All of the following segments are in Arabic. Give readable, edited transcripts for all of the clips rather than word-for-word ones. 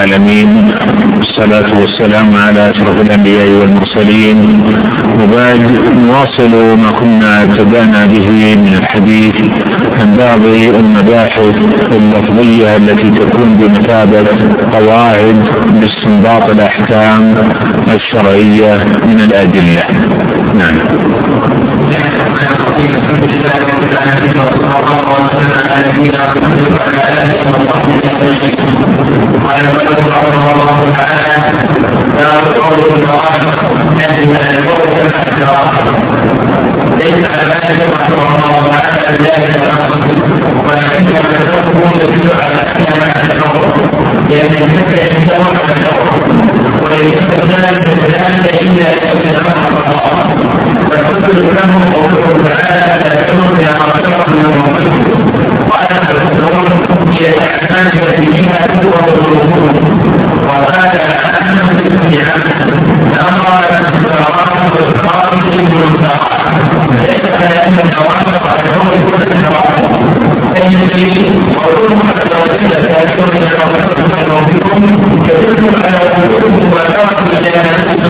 العالمين، والصلاة والسلام على أشرف الأنبياء والمرسلين. وبعد نواصل ما كنا ابتدأنا به من الحديث عن بعض المباحث اللفظية التي تكون بمثابة قواعد لاستنباط الأحكام الشرعية من الأدلة. نعم. ليس على ذلك رحمه الله تعالى ذلك ولكن تكون تدل على أنها تشرع لأن الفكرة تتوقع الشرع وليس ذلك إلا يتبعها الله فالحكم لهم قوله تعالى لا تكون إلى ما شرع من المؤمن وأنا أتصور هي الأحكام التي فيها تقوى الظهور وهذا أنه بالاتباع الأمر بالاستقرار والإقرار بالمنكرات ليس كأن الأوامر الأمر كل النواقض أي دليل وكل محدثات تأثير من الموجودون تدل على وجود مباشرة الجنة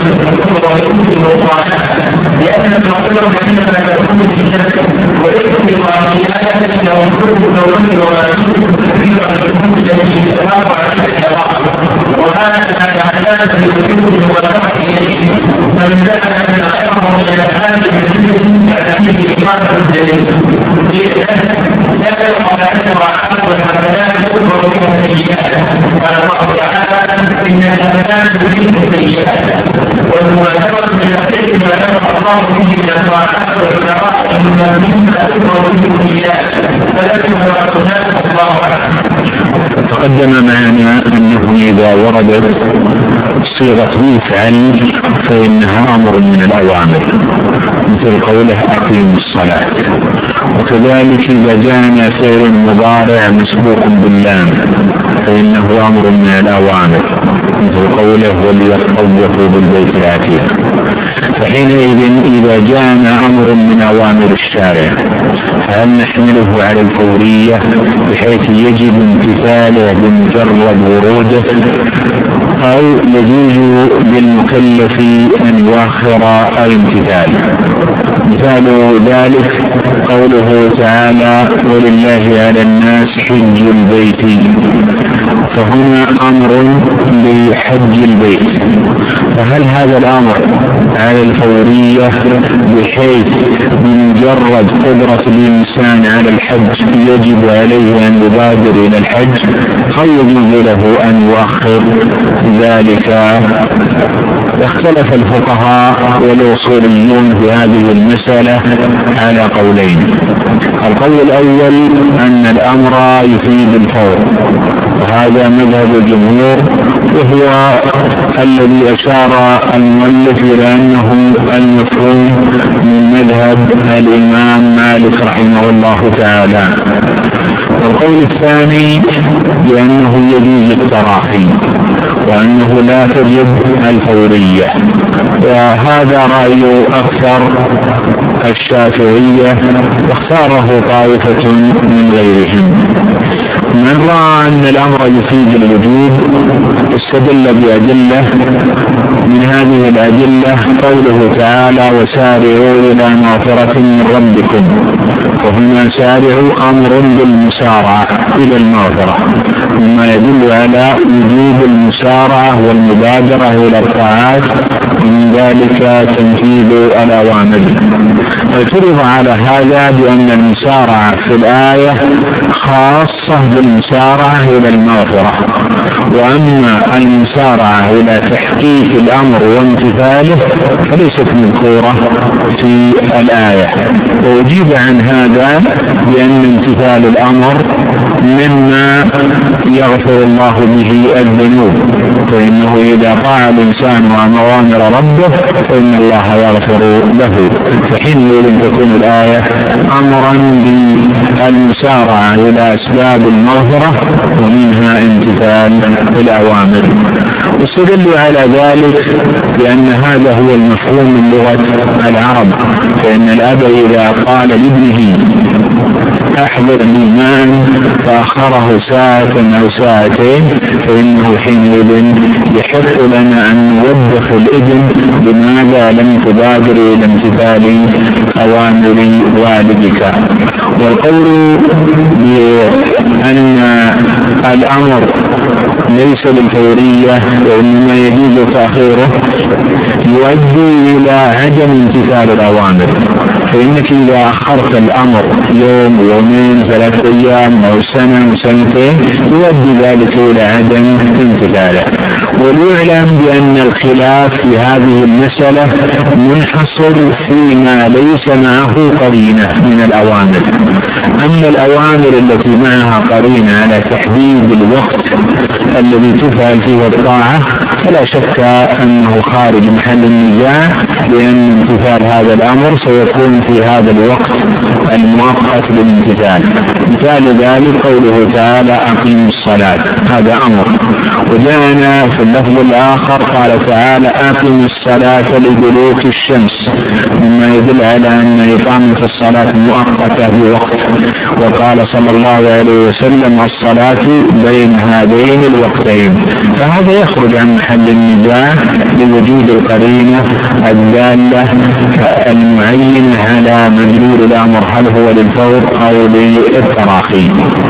لأن المقصود عندما تكون في الشرك وليس في الواقعيات لو كل دولة وراء تكفير عن الحكم الذي يتوافق على الشرع وهذا الأحداث يمكن المباشرة إليه فمن ذلك أن غيره من الأحداث يمكن تعتمد إقامة الدليل لا يقع أن وعاد والحسنات تكبر بها السيئات قال الله تعالى إن الحسنات تزيد السيئات والمباشرة من الخير ما نفع الله به من الطاعات والقراءة مما تكبر به السيئات فلكن الحسنات الله أعلم. تقدم معنا أنه إذا وردت صيغة يفعل فإنها أمر من الأوامر مثل قوله أقيم الصلاة، وكذلك إذا جاءنا فعل مضارع مسبوق باللام فإنه أمر من الأوامر مثل قوله وليطوفوا بالبيت العتيق. فحينئذ إذا جاءنا أمر من أوامر الشارع هل نحمله على الفورية بحيث يجب امتثاله بمجرد وروده أو يجوز للمكلف أن يؤخر الامتثال؟ مثال ذلك قوله تعالى ولله على الناس حج البيت، فهنا أمر لحج البيت، فهل هذا الأمر على الفورية بحيث بمجرد قدرة الإنسان على الحج يجب عليه أن يبادر إلى الحج أو يجوز له أن يؤخر ذلك؟ اختلف الفقهاء والأصوليون في هذه المسألة على قولين. القول الأول أن الأمر يفيد الفور، وهذا مذهب الجمهور وهو الذي أشار المؤلف إلى أنه المفهوم من مذهب الإمام مالك رحمه الله تعالى. والقول الثاني بأنه يجوز التراخي وأنه لا تجب الفورية، وهذا رأي أكثر الشافعية واختاره طائفة من غيرهم. من رأى أن الأمر يفيد الوجوب استدل بأدلة، من هذه الأدلة قوله تعالى وسارعوا إلى مغفرة من ربكم، وهنا سارعوا أمر بالمسارعة إلى المغفرة مما يدل على وجوب المسارعة والمبادرة إلى الطاعات، ومن ذلك تنفيذ الأوامر. اعترض على هذا بأن المسارعة في الآية خاصة بالمسارعة إلى المغفرة، وأما المسارعة إلى تحقيق الأمر وامتثاله فليست مذكورة في الآية. وأجيب عن هذا بأن امتثال الأمر مما يغفر الله به الذنوب، فإنه إذا طاع الإنسان أوامر ربه فإن الله يغفر له، فحينئذ تكون الآية أمرا بالمسارعة إلى أسباب المغفرة ومنها امتثال الأوامر. واستدلوا على ذلك بأن هذا هو المفهوم من لغة العرب، فإن الأب إذا قال لابنه أحضر لي ماء فأخره ساعة أو ساعتين، فإنه حينئذ يحق لنا أن نوبخ الإذن بماذا لم تبادر إلى امتثال أوامر والدك. والقول بأن الأمر ليس بالفورية وإنما يجوز تأخيره يؤدي إلى عدم امتثال الأوامر، فإنك إذا أخرت الأمر يوم يومين 3 أيام أو سنة وسنتين يؤدي ذلك إلى عدم امتثاله. وليعلم بأن الخلاف في هذه المسألة منحصر فيما ليس معه قرينة من الأوامر. أما الأوامر التي معها قرينة على تحديد الوقت الذي تفعل فيه الطاعة فلا شك أنه خارج محل النزاع، لأن امتثال هذا الأمر سيكون في هذا الوقت المؤقت للامتثال. مثال ذلك قوله تعالى أقيموا الصلاة، هذا أمر. وجاءنا في اللفظ الآخر قال تعالى أقيموا الصلاة لدلوك الشمس، مما يدل على أن إقامة الصلاة مؤقتة بوقت. وقال صلى الله عليه وسلم الصلاة بين هذين الوقتين، فهذا يخرج عن محل النزاع لوجود القرينة الدالة المعينة على مدلول الأمر، هل هو للفور أو للتراخي.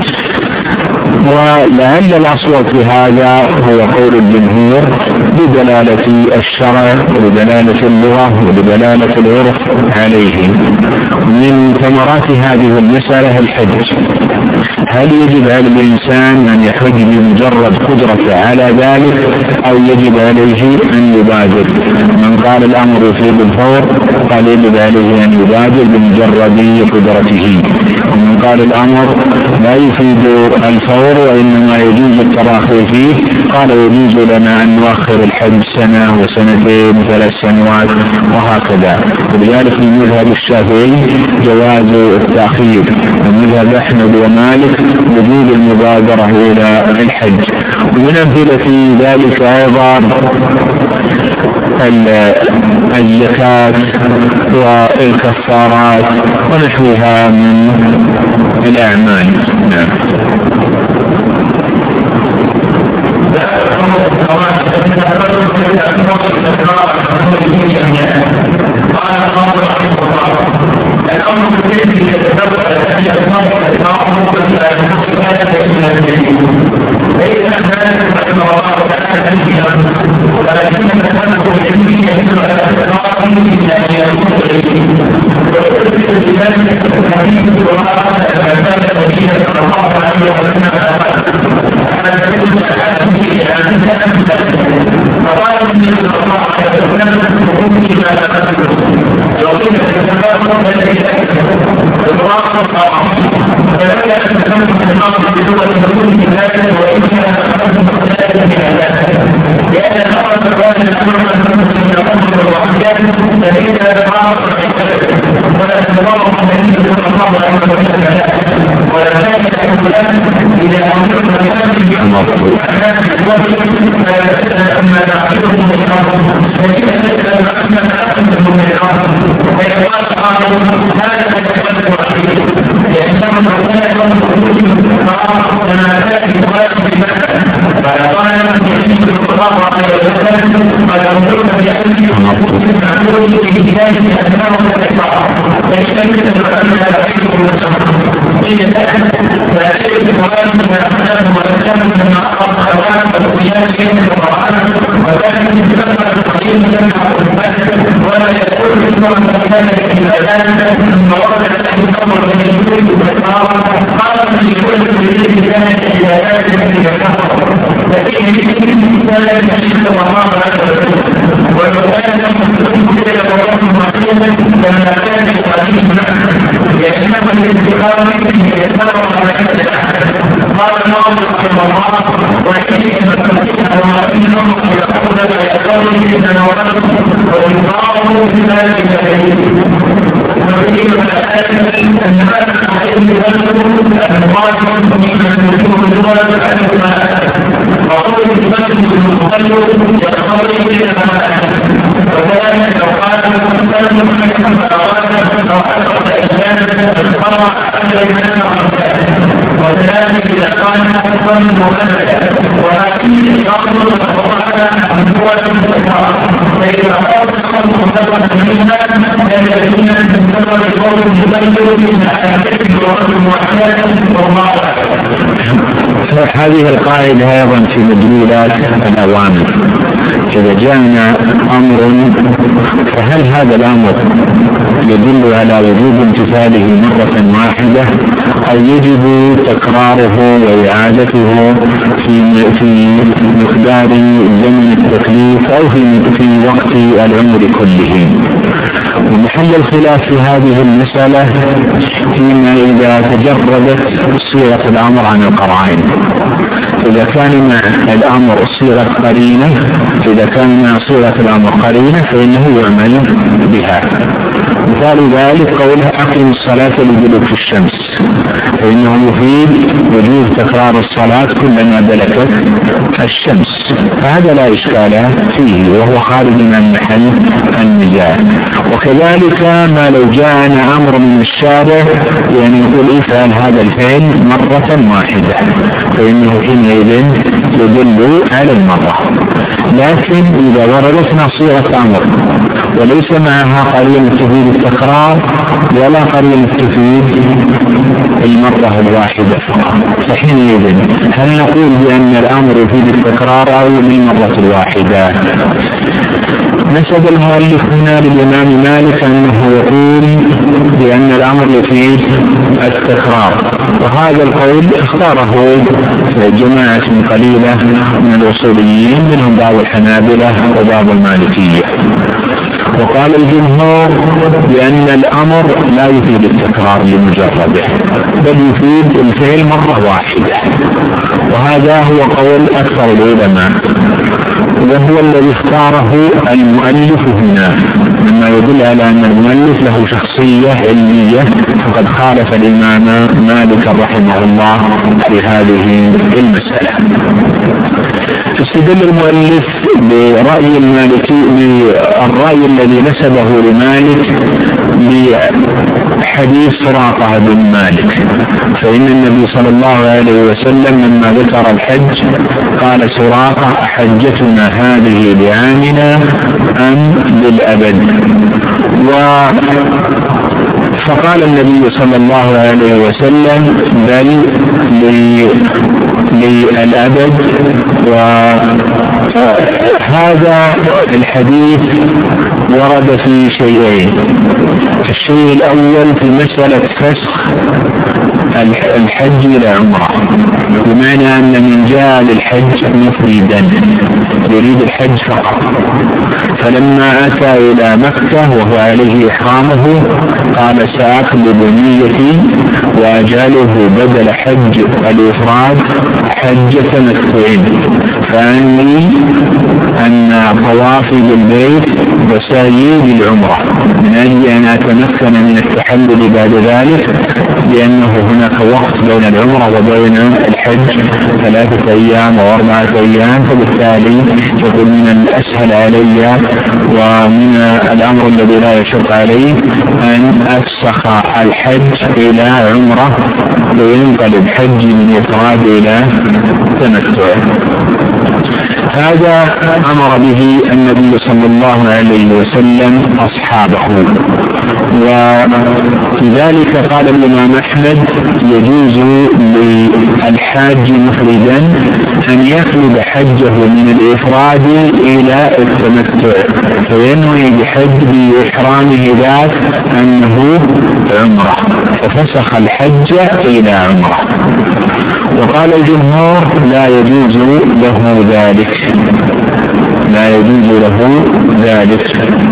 ولعل الأصل في هذا هو قول الجمهور بدلالة الشرع ودلالة اللغة ودلالة العرف عليه. من ثمرات هذه المسألة الحج، هل يجب على الإنسان أن يحج بمجرد قدرته على ذلك أو يجب عليه أن يبادر؟ من قال الأمر يفيد الفور قال يجب عليه أن يبادر بمجرد قدرته، ومن قال الأمر لا يفيد الفور وإنما يجوز التراخي فيه قال يجوز لنا أن نؤخر الحج 1 وسنتين 3 سنوات وهكذا. ولذلك من مذهب الشافعي جواز التأخير، ومذهب أحمد ومالك وجود المبادرة إلى الحج. ومن أمثلة ذلك أيضا الزكاة والكفارات ونحوها من الأعمال. نعم. الأمر الذي يتبع هذه القاعدة أيضا في مدلولات الأوامر. إذا جاءنا أمر فهل هذا الأمر يدل على وجوب امتثاله مرة واحدة أو يجب تكراره وإعادته في مقدار زمن التكليف أو في وقت العمر كله؟ ومحل الخلاف في هذه المسألة فيما إذا تجردت صيغة الأمر عن القرائن. إذا كان مع الأمر صيغة قرينة، إذا كان مع صيغة الأمر قرينة فإنه يعمل بها. مثال ذلك قولها أقم الصلاة لدلوك الشمس، فإنه يفيد وجوب تكرار الصلاة كلما دلكت الشمس، فهذا لا إشكال فيه وهو خارج من محل النزاع. وكذلك ما لو جاءنا أمر من الشارع يعني يقول افعل هذا الفعل مرة واحدة فإنه حينئذ يدل على المرة. لكن إذا وردتنا صيغة أمر وليس معها قرينة تفيد التكرار ولا قرينة تفيد المرة الواحدة فقط، فحينئذ هل نقول بأن الأمر يفيد التكرار أو بالمرة الواحدة؟ نسب المؤلف هنا للإمام مالك أنه يقول بأن الأمر يفيد التكرار، وهذا القول اختاره جماعة قليلة من الأصوليين منهم بعض الحنابلة وبعض المالكية. وقال الجمهور بأن الأمر لا يفيد التكرار لمجرده بل يفيد الفعل مرة واحدة، وهذا هو قول أكثر العلماء وهو الذي اختاره المؤلف هنا، مما يدل على أن المؤلف له شخصية علمية فقد خالف الإمام مالك رحمه الله في هذه المسألة. استدل المؤلف برأي المالكي بالرأي الذي نسبه لمالك بحديث سراقة بن مالك، فإن النبي صلى الله عليه وسلم لما ذكر الحج قال سراقة حجتنا هذه لعامنا أم للأبد؟ فقال النبي صلى الله عليه وسلم بل للأبد. وهذا الحديث ورد في شيئين. الشيء الأول في مسألة فسخ الحج إلى عمرة، بمعنى أن من جاء للحج مفردا يريد الحج فقط، فلما أتى إلى مكة وهو عليه إحرامه قال سأقلب نيتي وأجعله بدل حج الإفراد حج تمتع، فأني أن طوافي بالبيت وسعيي للعمرة من أجل أن أتمكن من التحلل بعد ذلك، لأنه هناك وقت بين العمرة وبين الحج 3 أيام أو 4 أيام، فبالتالي يكون من الأسهل علي ومن الأمر الذي لا يشق علي أن أفسخ الحج إلى عمرة وينقلب حج من إفراد إلى تمتع. هذا أمر به النبي صلى الله عليه وسلم أصحابه، ولذلك قال الإمام أحمد يجوز للحاج مفردا أن يقلب حجه من الإفراد إلى التمتع فينوي بحج بإحرامه ذات أنه عمرة ففسخ الحج إلى عمرة. وقال الجمهور لا يجوز له ذلك، لا يجوز له ذلك.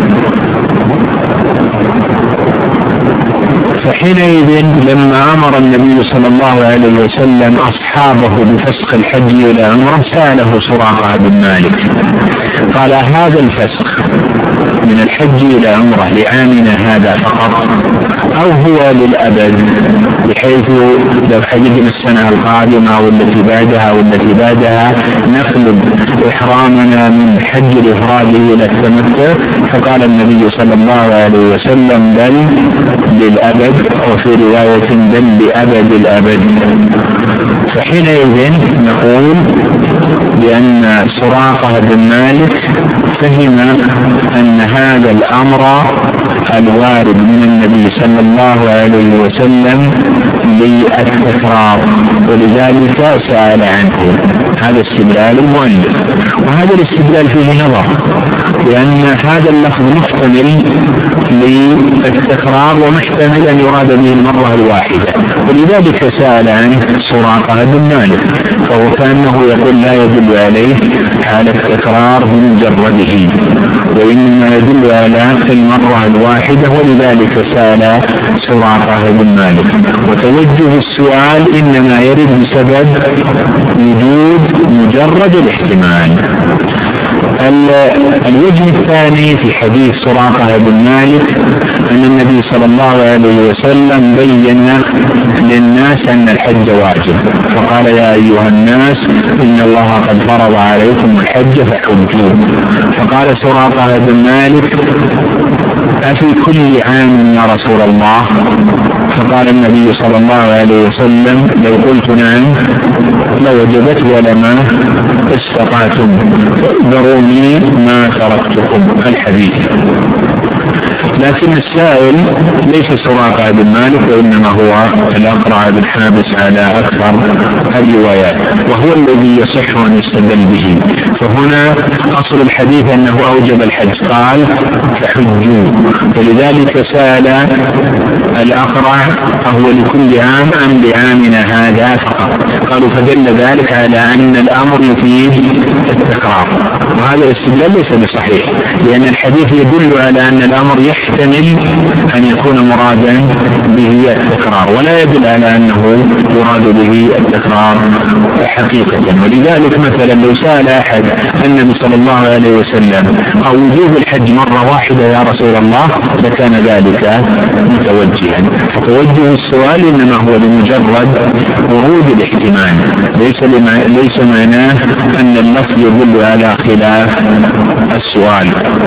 فحينئذ لما أمر النبي صلى الله عليه وسلم أصحابه بفسخ الحج إلى عمرة سأله سراقة بن مالك قال هذا الفسخ من الحج إلى عمرة لعامنا هذا فقط أو هو للأبد، بحيث لو حججنا السنة القادمة أو التي بعدها أو التي بعدها نقلب إحرامنا من حج الإفراد إلى التمتع؟ فقال النبي صلى الله عليه وسلم بل للأبد وفي رواية بل لأبد الأبد. فحينئذ نقول بأن سراقة بن مالك فهم أن هذا الأمر الوارد من النبي صلى الله عليه وسلم للتكرار، ولذلك سأل عنه. هذا استدلال المؤلف، وهذا الاستدلال فيه نظر، لأن هذا اللفظ محتمل للتكرار ومحتمل أن يراد به المرة الواحدة، ولذلك سأل عنه سراقة بن مالك، فهو كأنه يقول لا يدل عليه على التكرار بمجرده، وإنما يدل على المرة الواحدة، ولذلك سأل سراقة بن مالك. وتوجه السؤال إنما يرد بسبب وجود مجرد الاحتمال. الوجه الثاني في حديث سراقة بن مالك أن النبي صلى الله عليه وسلم بين للناس أن الحج واجب، فقال يا أيها الناس إن الله قد فرض عليكم الحج فحجوا. فقال سراقة بن مالك أفي كل عام يا رسول الله؟ فقال النبي صلى الله عليه وسلم لو قلت نعم لوجبت ولما استطعتم، ذروني ما تركتكم. الحديث. لكن السائل ليس سراقة بن مالك، وإنما هو الأقرع بن حابس على أكثر الروايات، وهو الذي يصح أن يستدل به. فهنا أصل الحديث أنه أوجب الحج، قال فحجوا، فلذلك سأل الأقرع أهو لكل عام أم لعامنا هذا فقط؟ قالوا فدل ذلك على أن الأمر يفيد التكرار، وهذا الاستدلال ليس بصحيح، لأن الحديث يدل على أن الأمر يحتمل أن يكون مرادا به التكرار، ولا يدل على أنه يراد به التكرار حقيقة. ولذلك مثلا لو سأل أحد النبي صلى الله عليه وسلم أو وجوب الحج مرة واحدة يا رسول الله لكان ذلك متوجها. فتوجه السؤال إنما هو لمجرد ورود الاحتمال، ليس معناه أن اللفظ يدل على خلاف السؤال.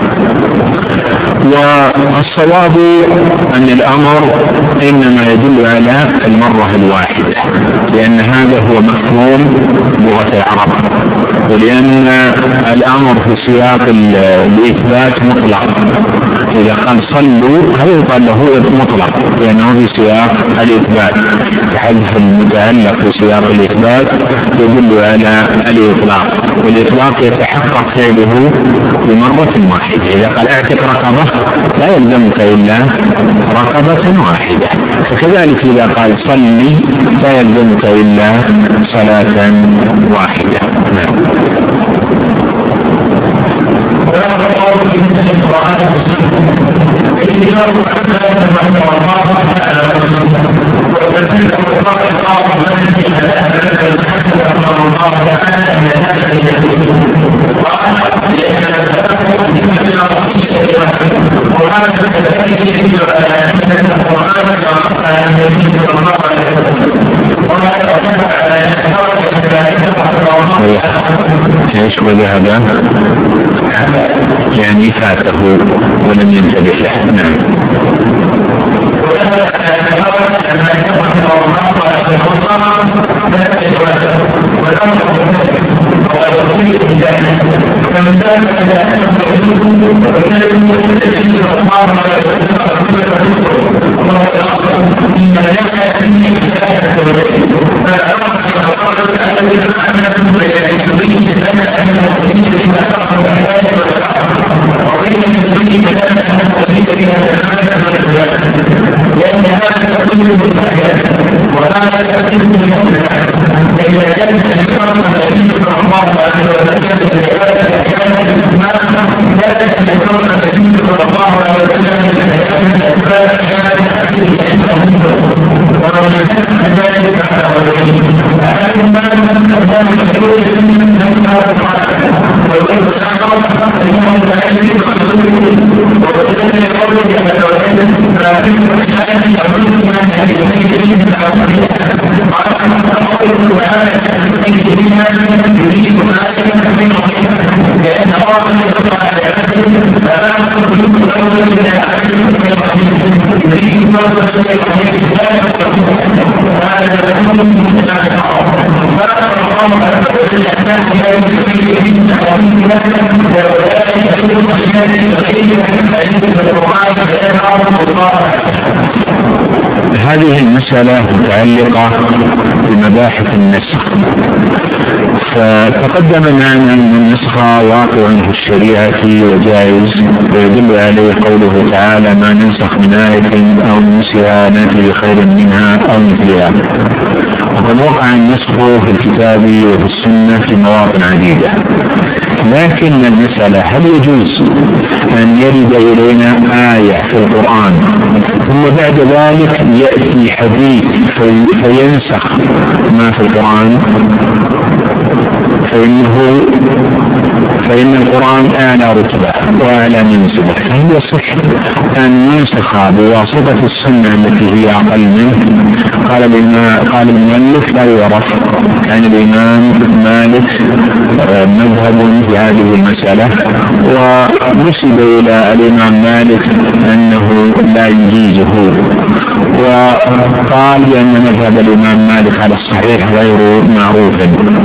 والصواب أن الأمر إنما يدل على المرة الواحدة، لأن هذا هو مفهوم لغة العرب، ولأن الأمر في سياق الإثبات مطلق. إذا قال صلوا هذا يقال له مطلق لأنه في سياق الإثبات، حذف المتعلق في سياق الإثبات يدل على الإطلاق، والإطلاق يتحقق فعله بمرة واحدة. إذا قال اعتق رقبة لا يلزمك إلا رقبة واحدة، فكذلك إذا قال صلي لا يلزمك إلا صلاة واحدة. ايش وذهب يعني فاته ولم ينتبه له. نعم. هذه المسألة متعلقة بمباحث النسخ. فتقدم معنا أن النسخ واقع في الشريعة وجائز، ويدل عليه قوله تعالى: ما ننسخ من آية أو ننسها نأتي بخير منها أو مثلها. وقد وقع النسخ في الكتاب وفي السنة في مواطن عديدة، لكن المسألة: هل يجوز أن يرد إلينا آية في القرآن ثم بعد ذلك يأتي حديث فينسخ ما في القرآن؟ فإن القرآن أعلى رتبة وأعلى منزلة، فهل يصح أن ينسخ بواسطة السنة التي هي أقل منه؟ قال المؤلف: لا يعرف. كان الإمام مالك مذهب في هذه المسألة، ونسب إلى الإمام مالك أنه لا يجيزه، وقال بأن مذهب الإمام مالك على الصحيح غير معروف.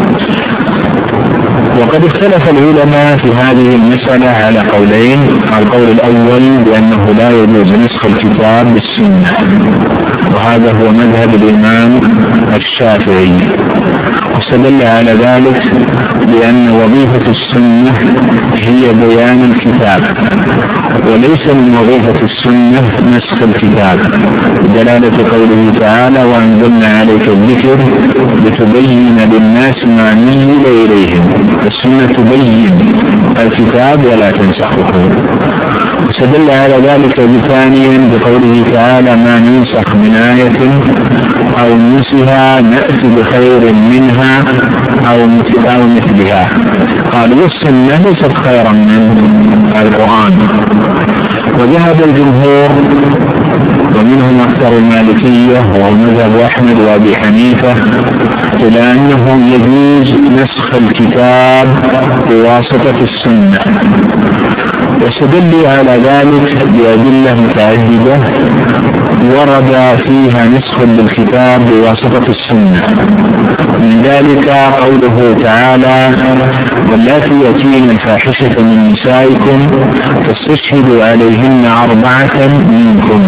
وقد اختلف العلماء في هذه المسألة على قولين. القول الأول بأنه لا يجوز نسخ الكتاب بالسنة، وهذا هو مذهب الإمام الشافعي، واستدل على ذلك بأن وظيفة السنة هي بيان الكتاب، وليس من وظيفة السنة نسخ الكتاب، بدلالة قوله تعالى: وأنزلنا عليك الذكر لتبين للناس ما نزل إليهم. السنة تبين الكتاب ولا تنسخه. واستدل على ذلك بثانيا بقوله تعالى: ما ننسخ من آية أو ننسها نأتي بخير منها أو مثلها. قال: والسنة ليست خيرا من القرآن. وذهب الجمهور ومنهم أكثر المالكية ومذهب أحمد وأبي حنيفة إلى أنه يجوز نسخ الكتاب بواسطة السنة، واستدلوا على ذلك بأدلة متعددة ورد فيها نسخ للكتاب بواسطة السنة. من ذلك قوله تعالى: واللاتي يأتين الفاحشة من نسائكم فاستشهدوا عليهن 4 منكم،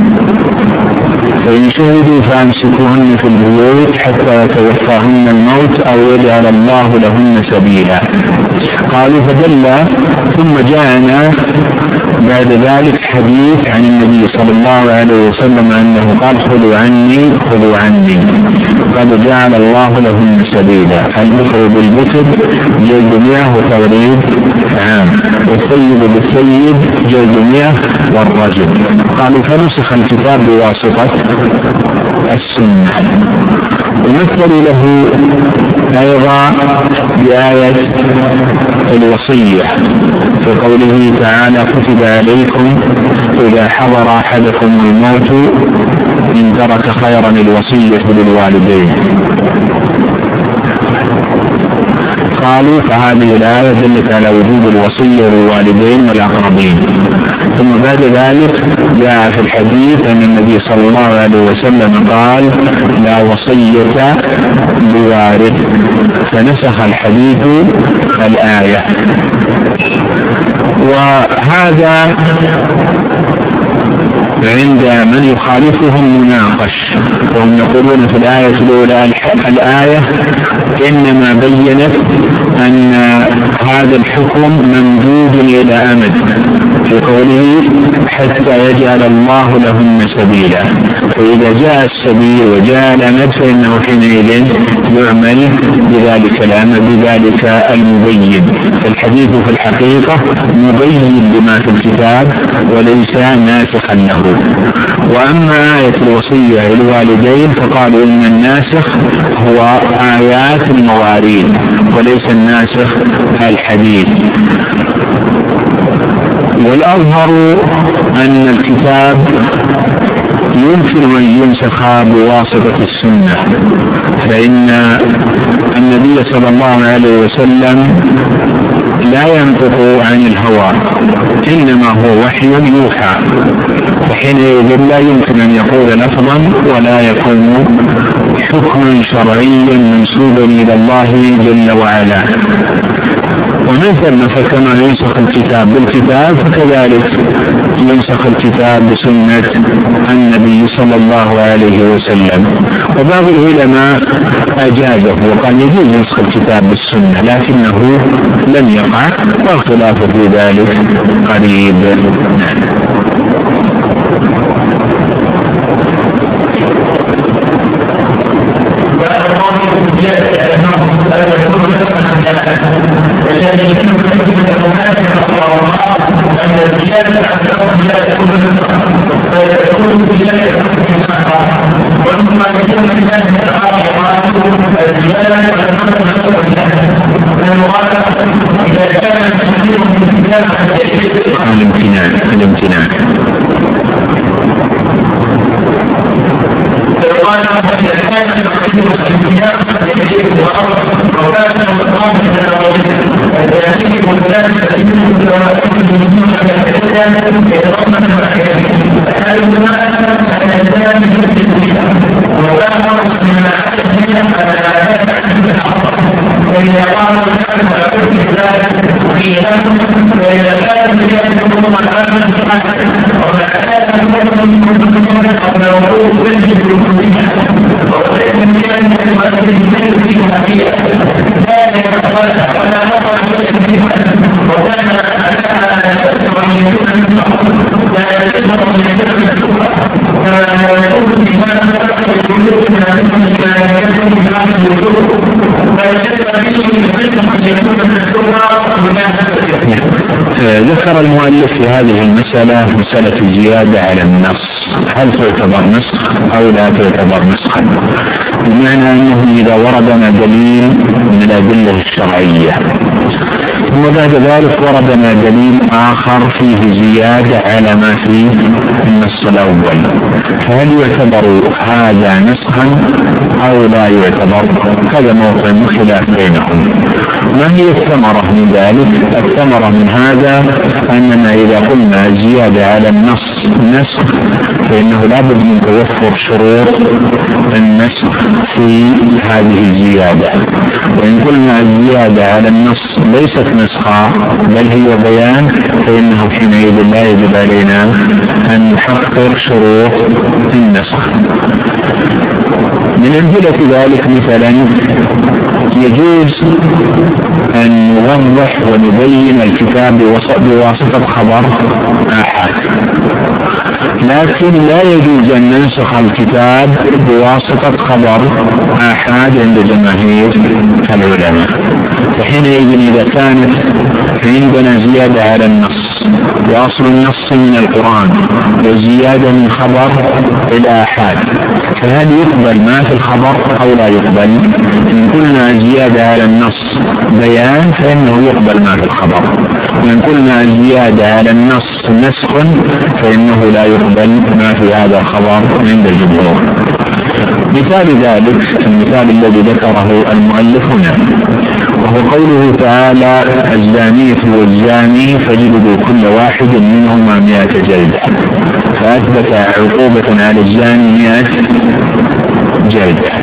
فإن شهدوا فأمسكوهن في البيوت حتى يتوفاهن الموت أو يجعل الله لهن سبيلا. قالوا: فدل. ثم جاءنا بعد ذلك حديث عن النبي صلى الله عليه وسلم أنه قال: خذوا عني قد جعل الله لهن سبيلا. البكر بالبكر جلد 100 وتغريب عام، والسيد بالسيد جلد 100 والرجل. قالوا: فنسخ الكتاب بواسطة السنة. ومثل له أيضا بآية الوصية في قوله تعالى: كتب عليكم إذا حضر أحدكم الموت إن ترك خيرا الوصية للوالدين. قالوا: فهذه الآية دلت على وجوب الوصية للوالدين والأقربين. ثم بعد ذلك جاء في الحديث أن النبي صلى الله عليه وسلم قال: لا وصية لوارث، فنسخ الحديث الآية. وهذا عند من يخالفهم مناقش، وهم يقولون في الآية الأولى الآية إنما بينت أن هذا الحكم ممدود إلى أمد، في قوله حتى يجعل الله لهن سبيلا. فإذا جاء السبيل وجاء الأمد فإنه حينئذ يعمل بذلك الأمد بذلك المبين. فالحديث في الحقيقة مبين لما في الكتاب وليس ناسخا له. وأما آية الوصية للوالدين فقالوا إن الناسخ هو آيات المواريث وليس الناسخ الحديث. والأظهر أن الكتاب يمكن أن ينسخ بواسطة السنة، فإن النبي صلى الله عليه وسلم لا ينطق عن الهوى، إنما هو وحي يوحى، فحينئذ لا يمكن أن يقول لفظا ولا يكون حكما شرعيا منسوبا إلى الله جل وعلا. ومن ثم فكما ينسخ الكتاب بالكتاب فكذلك ينسخ الكتاب بسنة النبي صلى الله عليه وسلم. وبعض العلماء أجازه وقال يجوز نسخ الكتاب بالسنة لكنه لم يقع، والخلاف في ذلك قريب. الامتنان ذكر المؤلف في هذه المسألة مسألة الزيادة على النص، هل تعتبر نسخ أو لا تعتبر نسخا؟ بمعنى أنه إذا وردنا دليل من الأدلة الشرعية ثم بعد ذلك وردنا دليل آخر فيه زيادة على ما فيه النص الأول، فهل يعتبر هذا نسخا أو لا يعتبر؟ هذا موضوع خلاف بينهم. ما هي الثمرة من ذلك؟ الثمرة من هذا أننا إذا قلنا زيادة على النص نسخ فإنه لابد من توفر شروط النسخ في هذه الزيادة، وإن قلنا الزيادة على النص ليست نسخا بل هي بيان فإنه حينئذ لا يجب علينا أن نحقق شروط النسخ. من أمثلة ذلك مثلا يجوز أن نوضح ونبين الكتاب بواسطة خبر آحاد، لكن لا يجوز أن ننسخ الكتاب بواسطة خبر آحاد عند جماهير العلماء. فحينئذ إذا كانت عندنا زيادة على النص وأصل النص من القرآن وزيادة من خبر الآحاد، فهل يقبل ما في الخبر أو لا يقبل؟ إن قلنا زيادة على النص بيان فإنه يقبل ما في الخبر، وإن قلنا زيادة على النص نسخ فإنه لا يقبل ما في هذا الخبر عند الجمهور. مثال ذلك المثال الذي ذكره المؤلف هنا، وهو قوله تعالى الزانية والزاني فاجلدوا كل واحد منهما 100 جلدة، فأثبت عقوبة على الزاني 100 جلدة.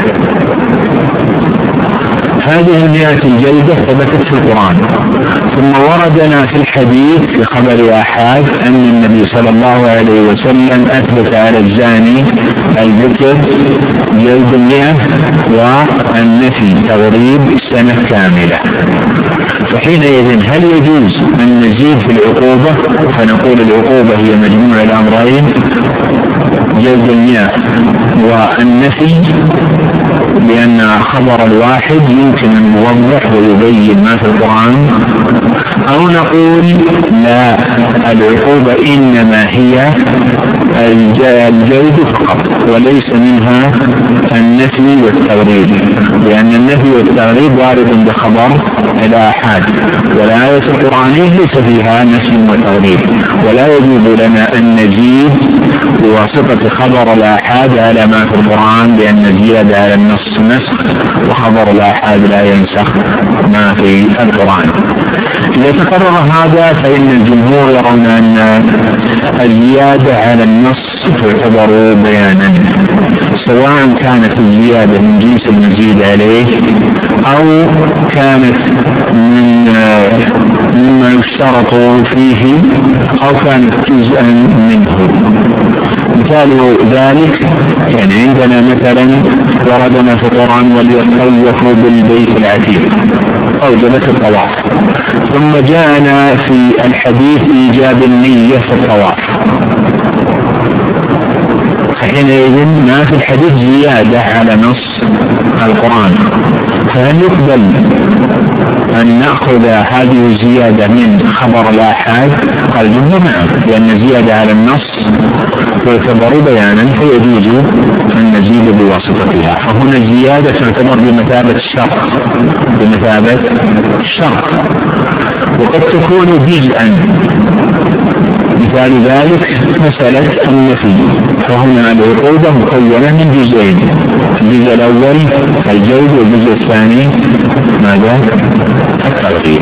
هذه 100 الجلدة ثبتت في القرآن، ثم وردنا في الحديث في خبر آحاد أن النبي صلى الله عليه وسلم أثبت على الزاني البكر جلد 100 والنفي تغريب سنة كاملة. فحينئذ هل يجوز أن نزيد في العقوبة فنقول العقوبة هي مجموع الأمرين جلد 100 والنفي لأن خبر الواحد يمكن أن يوضح ويبين ما في القرآن، أو نقول لا العقوبة إنما هي الجلد فقط وليس منها النفي والتغريب، لأن النفي والتغريب وارد بخبر الآحاد، والآية القرآنية ليس فيها نفي وتغريب، ولا يجوز لنا أن نزيد بواسطة خبر الآحاد على ما في القرآن، لأن الزيادة على النص نسخ وخبر الآحاد لا ينسخ ما في القرآن. إذا تقرر هذا فإن الجمهور يرون أن الزيادة على النص تعتبر بيانا، سواء كانت الزيادة من جنس المزيد عليه أو كانت مما يشترط فيه أو كانت جزءا منه. مثال ذلك يعني عندنا مثلا وردنا في القرآن وليطوفوا بالبيت العتيق أوجبت الطواف، ثم جاءنا في الحديث إيجاب النية في الطواف، حينئذ ما في الحديث زيادة على نص القرآن، فهل يقبل أن نأخذ هذه الزيادة من خبر الآحاد؟ قال الجمهور نعم، لأن زيادة على النص تعتبر بيانا فيجوز أن نزيد بواسطتها، فهنا الزيادة تعتبر بمثابة الشرط، وقد تكون جزءا. مثال ذلك مسألة النفي، فهنا العقوبة مكونة من جزئين، الجزء الأول الجوز والجزء الثاني ماذا؟ التغيير.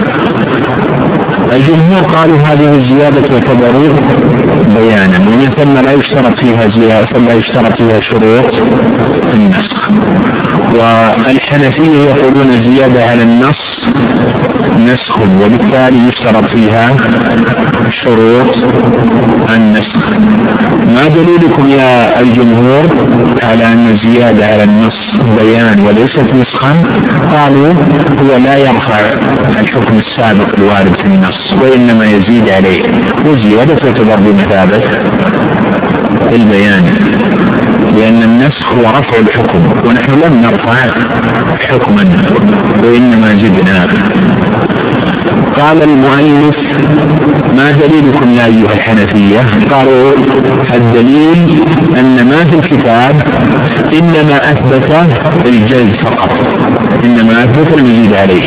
الجمهور قالوا هذه الزيادة تعتبر بيانا، ومن ثم لا يشترط فيها زيادة، لا يشترط فيها شروط النسخ. والحنفية يقولون الزيادة على النص نسخ، وبالتالي يشترط فيها شروط النسخ. ما دليلكم يا الجمهور على أن الزيادة على النص بيان وليست نسخا؟ قالوا هو لا يرفع الحكم السابق الوارد في النص وإنما يزيد عليه، والزيادة تعتبر بمثابة البيان، لأن النسخ هو رفع الحكم ونحن لم نرفع حكما وإنما زدنا. قال المؤلف ما دليلكم يا أيها الحنفية؟ قالوا الدليل أن ما في الكتاب إنما أثبت الجلد فقط، إنما أثبت المزيد عليه،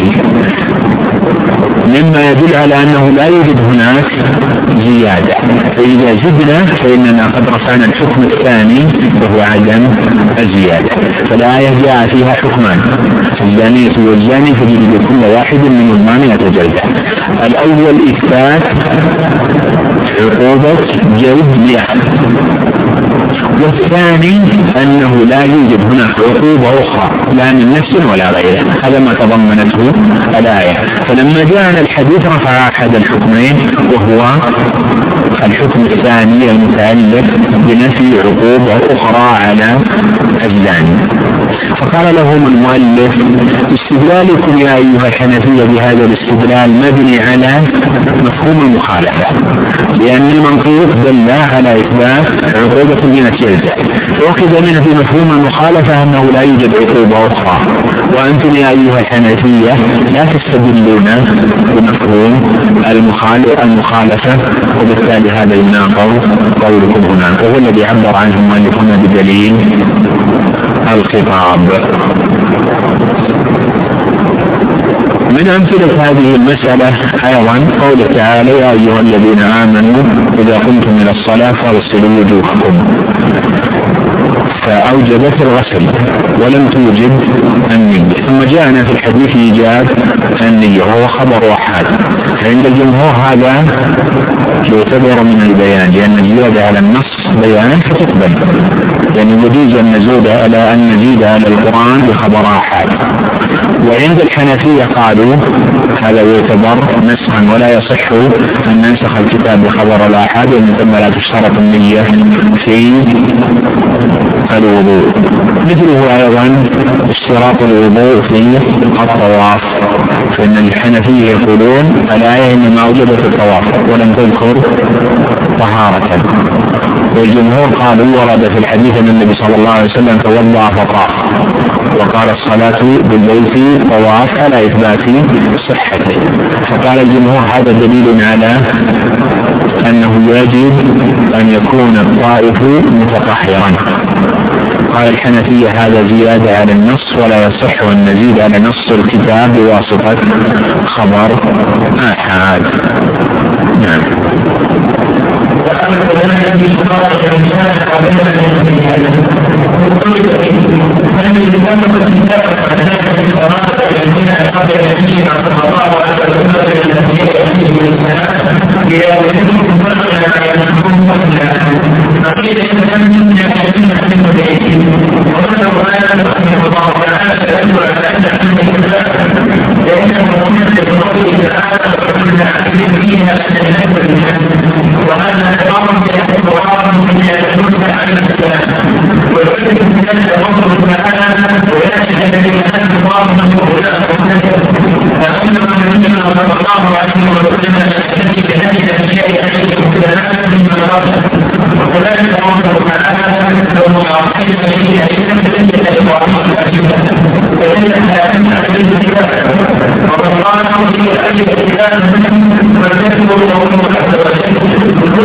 مما يدل على أنه لا يوجد هناك زيادة، فإذا زدنا فإننا قد رفعنا الحكم الثاني وهو عدم الزيادة. فالآية جاء فيها حكمان، الزانية والزاني فجلدوا كل واحد منهم 8 جلدة. الأول إثبات عقوبة جلد 100، والثاني أنه لا يوجد هناك عقوبة أخرى لا من نفس ولا غيره، هذا ما تضمنته الآية. فلما جاءنا الحديث رفع أحد الحكمين وهو الحكم الثاني المتعلق بنفي عقوبة أخرى على الزاني. فقال لهم المؤلف استدلالكم يا أيها الحنفية بهذا الاستدلال مبني على مفهوم المخالفة، لأن المنطوق دل على إثبات عقوبة من الجلد، وأخذ منه في مفهوم المخالفة أنه لا يوجد عقوبة أخرى، وأنتم يا أيها الحنفية لا تستدلون بمفهوم المخالفة، وبالتالي هذا يناقض قولكم هنا، وهو الذي عبر عنه المؤلف هنا بدليل الخطاب. من أمثلة هذه المسألة أيضا قوله تعالى يا أيها الذين آمنوا إذا قمتم إلى الصلاة فاغسلوا وجوهكم، فأوجبت الغسل ولم توجب النية. ثم جاءنا في الحديث إيجاب النية وهو خبر أحد، عند الجمهور هذا يعتبر من البيان، لأن الزيادة على النص بيانا فتقبل، يعني يجوز أن نزيد على القرآن بخبر أحد. وعند الحنفية قالوا هذا يعتبر نسخا ولا يصح أن ننسخ الكتاب بخبر الآحاد، ومن ثم لا تشترط النية في الوضوء. مثله أيضا اشتراط الوضوء في الطواف، فإن الحنفية يقولون الآية إنما أوجبت الطواف ولم تذكر طهارة، والجمهور قالوا ورد في الحديث أن النبي صلى الله عليه وسلم توضأ فطاف، وقال الصلاة بالبيت طواف على إثبات صحته. فقال الجمهور هذا دليل على أنه يجب أن يكون الطائف متطهرا. قال الحنفية هذا زيادة على النص ولا يصح أن نزيد على نص الكتاب بواسطة خبر آحاد. نعم.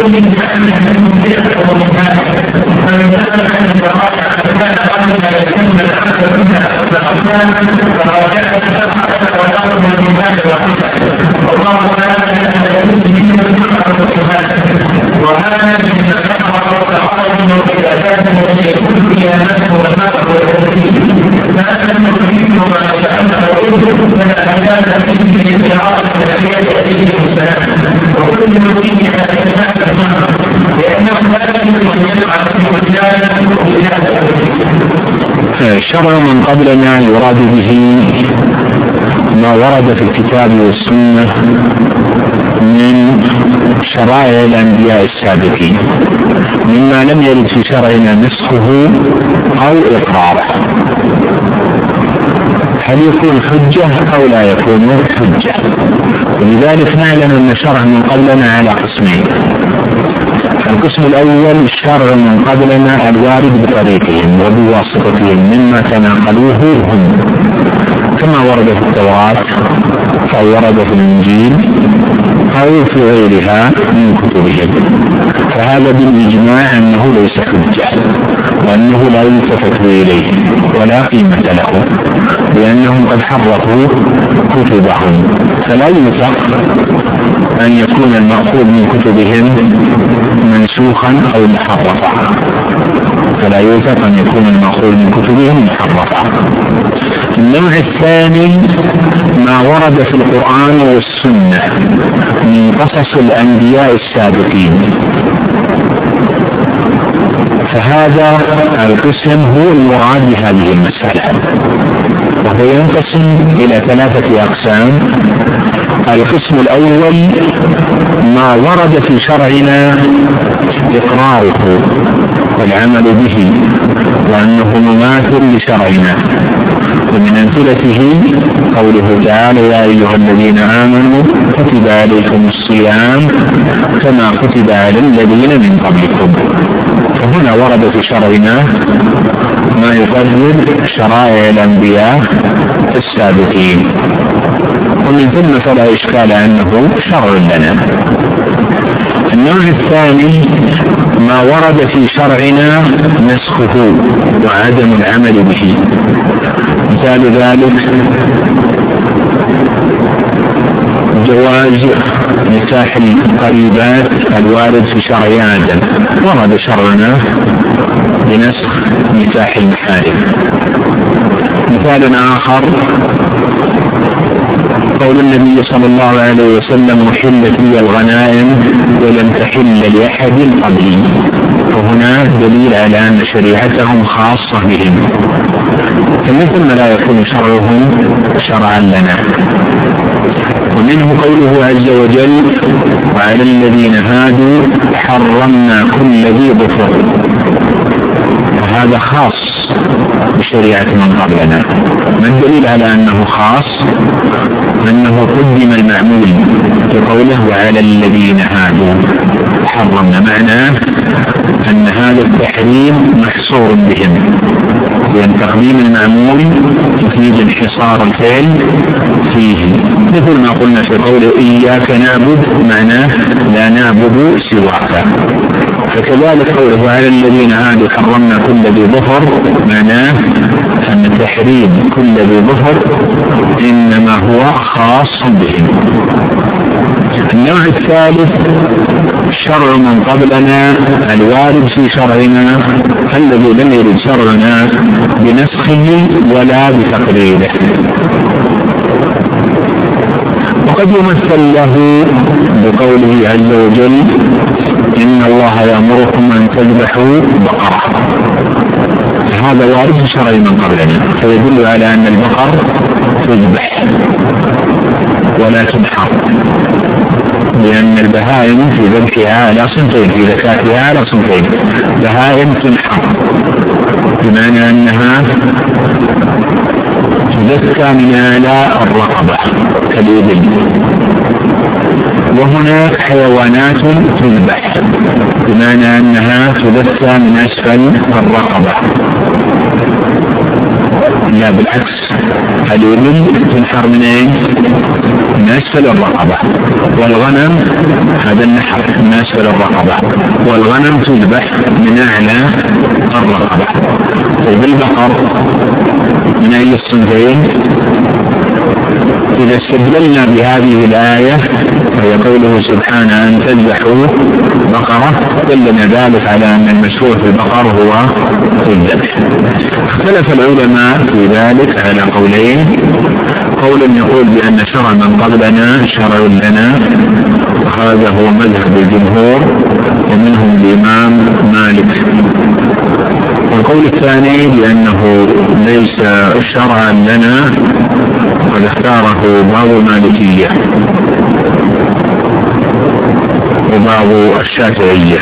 كل من فرقة ومن هذا فمن ذلك أن الراجع كان قبل ما يتم الحمد منها فالأصنام فراجعت الشرع من هذا والله تعالى أن يكون من وهذا من الحق والتعارض والخلافات التي يكون فيها نفس والماء والتسليم فأنت تريد ما يتعلق ويجب فلا حاجات فيه للإعارة التي يأتيه السلام وكل يريد أن يتنافس لأنه لا يمكن أن يفعل في مجال الشرع من قبلنا يراد به ما ورد في الكتاب والسنة من شرائع الأنبياء السابقين مما لم يرد في شرعنا نسخه أو إقراره، هل يكون حجة أو لا يكون حجة. ولذلك نعلم أن الشرع من قبلنا على قسمين. القسم الأول الشرع من قبلنا الوارد بطريقهم وبواسطتهم مما تناقلوه هم كما ورد في التوراة أو ورد في الإنجيل أو في غيرها من كتبهم، فهذا بالإجماع أنه ليس حجة وأنه لا يلتفت إليه ولا قيمة له لأنهم قد حرفوا كتبهم، فلا يوثق أن يكون المأخوذ من كتبهم منسوخا أو محرفا، فلا يوثق أن يكون المأخوذ من كتبهم محرفا. النوع الثاني ما ورد في القرآن والسنة من قصص الأنبياء السابقين، فهذا القسم هو المراد بهذه المسألة، وهو ينقسم إلى 3 أقسام. القسم الأول ما ورد في شرعنا إقراره والعمل به وأنه مماثل لشرعنا، ومن أمثلته قوله تعالى يا أيها الذين آمنوا كتب عليكم الصيام كما كتب على الذين من قبلكم. فهنا ورد في شرعنا ما يقرر شرائع الأنبياء السابقين، ومن ثم فلا إشكال أنه شرع لنا. النوع الثاني ما ورد في شرعنا نسخه وعدم العمل به، مثال ذلك جواز نكاح القريبات الوارد في شرع آدم، ورد شرعنا بنسخ نكاح المحارم. مثال آخر قول النبي صلى الله عليه وسلم أحلت لي الغنائم ولم تحل لأحد قبلي، وهنا دليل على أن شريعتهم خاصة بهم، فمن ثم لا يكون شرعهم شرعا لنا. ومنه قوله عز وجل وعلى الذين هادوا حرمنا كل ذي ظفر، وهذا خاص بشريعة من قبلنا. ما الدليل على أنه خاص؟ أنه قدم المعمول بقوله وعلى الذين هادوا حرمنا، معناه أن هذا التحريم محصور بهم، لأن تقديم المعمول يفيد انحصار الفعل فيه، مثل ما قلنا في قوله إياك نعبد معناه لا نعبد سواك، فكذلك قوله على الذين هادوا حرمنا كل ذي ظفر معناه أن تحريم كل ذي ظفر إنما هو خاص بهم. النوع الثالث الشرع من قبلنا الوارد في شرعنا الذي لم يرد شرعنا بنسخه ولا بتقريره، وقد يمثل له بقوله عز وجل إن الله يأمركم أن تذبحوا بقرة، هذا وارد في شرع من قبلنا، فيدل على أن البقر تذبح ولا تنحر، لأن البهائم في ذبحها على صنفين، في زكاتها على صنفين، بهائم تنحر بمعنى أنها تزكى من آلاء الرقبة كالإبل، وهناك حيوانات تذبح بمعنى أنها تزكى من أسفل الرقبة، لا بالعكس، الإبل تنحر من أين؟ من أسفل الرقبة، والغنم هذا النحر من أسفل الرقبة، والغنم تذبح من أعلى الرقبة. وبالبقر من أي الصنفين؟ إذا استدللنا بهذه الآية وهي قوله سبحانه أن تذبحوا بقرة دلنا ذلك على أن المشروع في البقر هو الذبح. اختلف العلماء في ذلك على قولين، قول يقول بأن شرع من قبلنا شرع لنا، وهذا هو مذهب الجمهور ومنهم الإمام مالك. والقول الثاني بأنه ليس شرعا لنا، قد اختاره بعض المالكية وبعض الشافعية،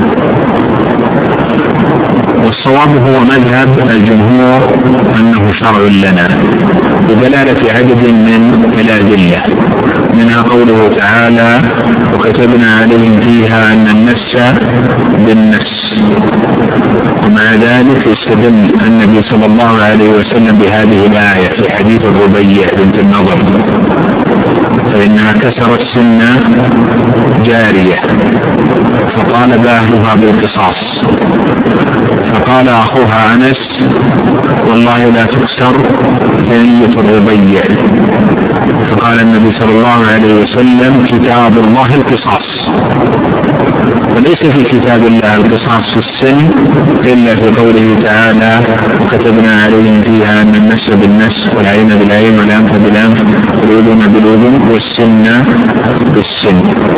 والصواب هو مذهب الجمهور أنه شرع لنا بدلالة عدد من الأدلة، منها قوله تعالى وكتبنا عليهم فيها أن النفس بالنفس، ومع ذلك استدل النبي صلى الله عليه وسلم بهذه الآية في حديث الربيع بنت النضر، فإنها كسرت سن جارية فطالب أهلها بالقصاص، فقال أخوها أنس والله لا تكسر ثنية الربيع، فقال النبي صلى الله عليه وسلم كتاب الله القصاص، وليس في كتاب الله القصاص في السن إلا في قوله تعالى وكتبنا عليهم فيها أن النفس بالنفس والعين بالعين والأنف بالأنف والأذن بالأذن والسن بالسن.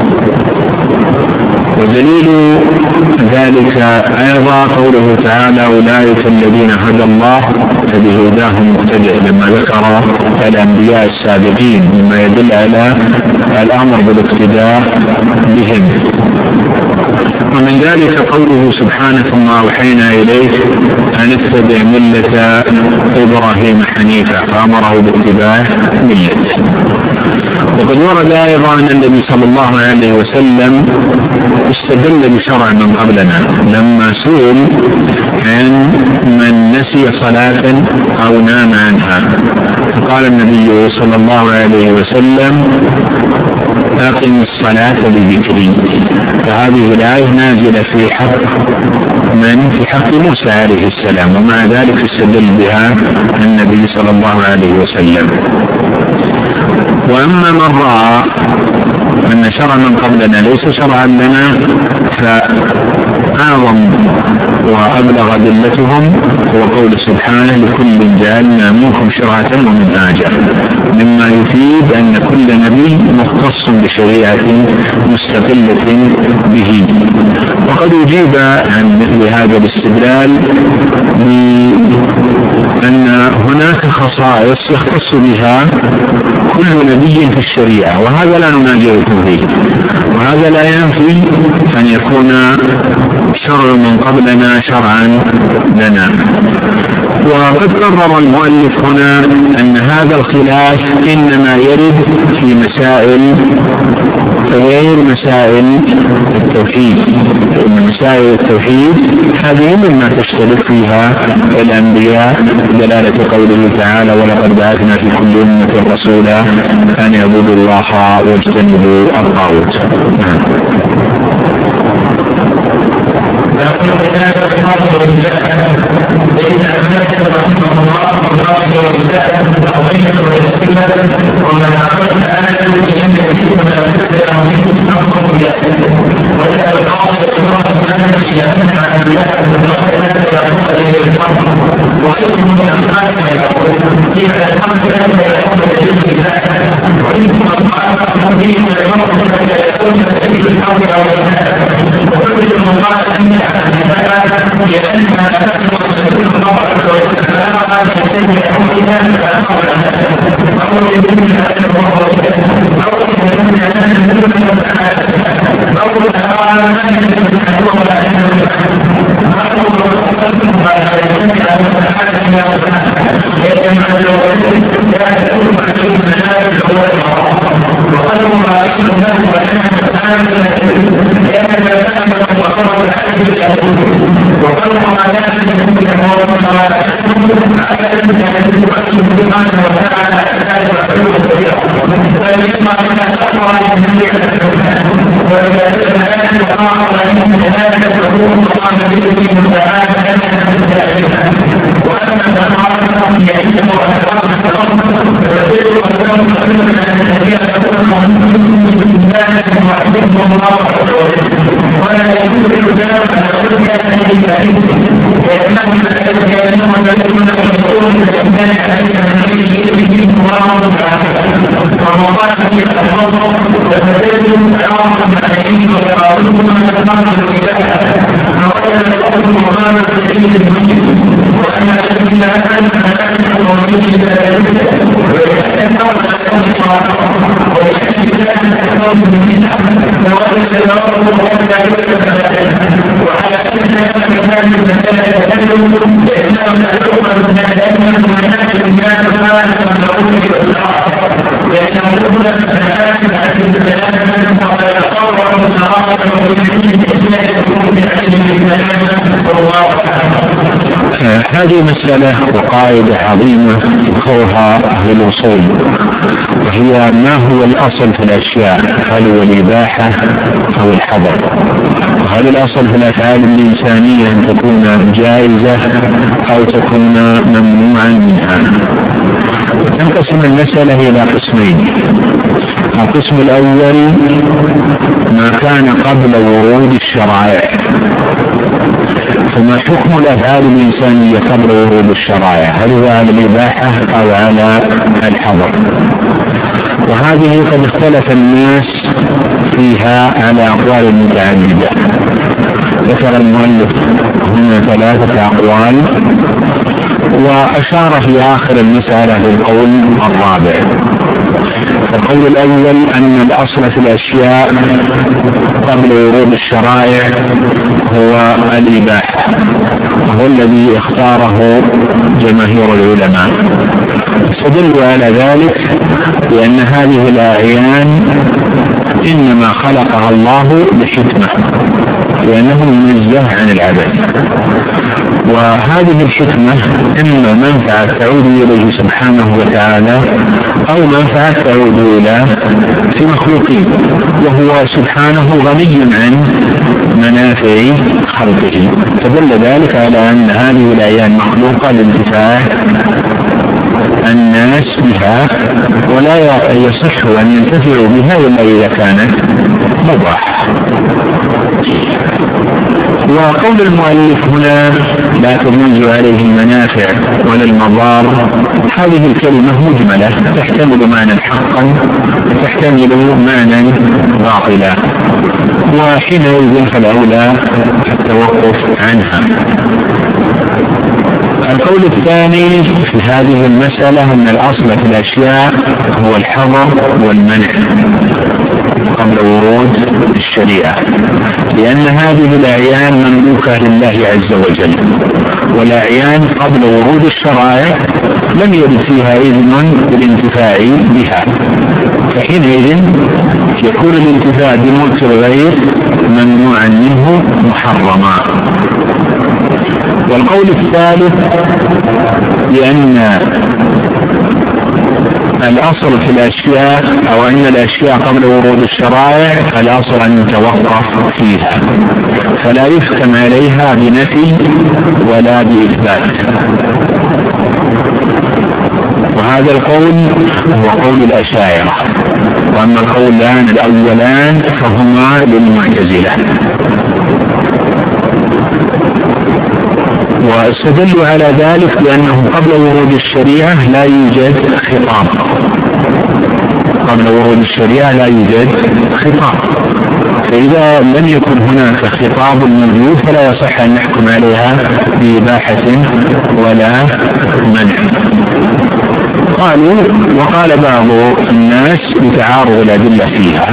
ودليل ذلك أيضا قوله تعالى أولئك الذين هدى الله فبهداهم مقتدئ، لما ذكر الأنبياء السابقين مما يدل على الأمر بالاقتداء بهم. ومن ذلك قوله سبحانه ثم أوحينا إليك أن اتبع ملة إبراهيم حنيفا، فأمره باتباع ملته. وقد ورد أيضا أن النبي صلى الله عليه وسلم استدل بشرع من قبلنا لما سئل عن من نسي صلاة أو نام عنها، فقال النبي صلى الله عليه وسلم أقم الصلاة بذكري، فهذه الآية نازلة في حق من؟ في حق موسى عليه السلام، ومع ذلك استدل بها النبي صلى الله عليه وسلم. وأما من رأى أن شرع من قبلنا ليس شرعا لنا فأعظم وأبلغ أدلتهم هو قول سبحانه لكل جعلنا منكم شرعة ومنهاجا، مما يفيد أن كل نبي مختص بشريعة مستقلة به. وقد أجيب عن مثل هذا الاستدلال بأن هناك خصائص يختص بها كل نبي في الشريعة، وهذا لا ننازعكم فيه، وهذا لا ينفي أن يكون شرع من قبلنا شرعا لنا. وقد قرر المؤلف هنا أن هذا الخلاف إنما يرد في مسائل غير مسائل التوحيد، إن مسائل التوحيد هذه مما تشترك فيها الأنبياء دلالة قوله تعالى ولقد بعثنا في كل أمة رسولا أن يعبدوا الله واجتنبوا الطاغوت. هذه مسألة وقاعدة عظيمة يذكرها أهل الأصول، وهي ما هو الأصل في الأشياء، هل هو الإباحة أو الحظر؟ وهل الأصل في الأفعال الإنسانية أن تكون جائزة أو تكون ممنوعا منها؟ تنقسم المسألة إلى قسمين. القسم الأول ما كان قبل ورود الشرائع، فما حكم الأفعال الإنسانية قبل ورود الشرائع؟ هل هو على الإباحة أو على الحظر؟ وهذه قد اختلف الناس فيها على أقوال متعددة. ذكر المؤلف هنا 3 أقوال، وأشار في آخر المسألة بالقول الرابع. القول الأول أن الأصل في الأشياء قبل ورود الشرائع هو الإباحة، وهو الذي اختاره جماهير العلماء. استدلوا على ذلك لأن هذه الأعيان إنما خلقها الله لحكمة، لأنه منزه عن العبث، وهذه الحكمة إما منفعة تعود إليه سبحانه وتعالى أو منفعة تعود إلى في مخلوقين، وهو سبحانه غني عن منافع خلقه، فدل ذلك على أن هذه الأعيان مخلوقة لانتفاع الناس بها، ولا يصح أن ينتفعوا بها إلا إذا كانت مباحة. وقول المؤلف هنا لا تجوز عليه المنافع ولا المضار، هذه الكلمة مجملة تحتمل معنى حقا وتحتمل معنى باطلا، وحينئذ فالأولى التوقف عنها. القول الثاني في هذه المسألة أن الأصل في الأشياء هو الحظر والمنع قبل ورود الشريعة، لأن هذه الأعيان مملوكة لله عز وجل، والأعيان قبل ورود الشرائع لم يرد فيها إذن بالانتفاع بها، فحينئذ يكون الانتفاع بملك الغير ممنوعا منه محرما. والقول الثالث لأن الأصل في الأشياء أو أن الأشياء قبل ورود الشرائع الأصل أن يتوقف فيها، فلا يحكم عليها بنفي ولا بإثبات. وهذا القول هو قول الأشاعرة، وأما القولان الأولان فهما للمعتزلة. واستدلوا على ذلك بأنه قبل ورود الشريعة لا يوجد خطاب، قبل ورود الشريعة لا يوجد خطاب، فإذا لم يكن هناك خطاب موجود فلا يصح أن نحكم عليها بإباحة ولا منع. قالوا وقال بعض الناس بتعارض الأدلة فيها.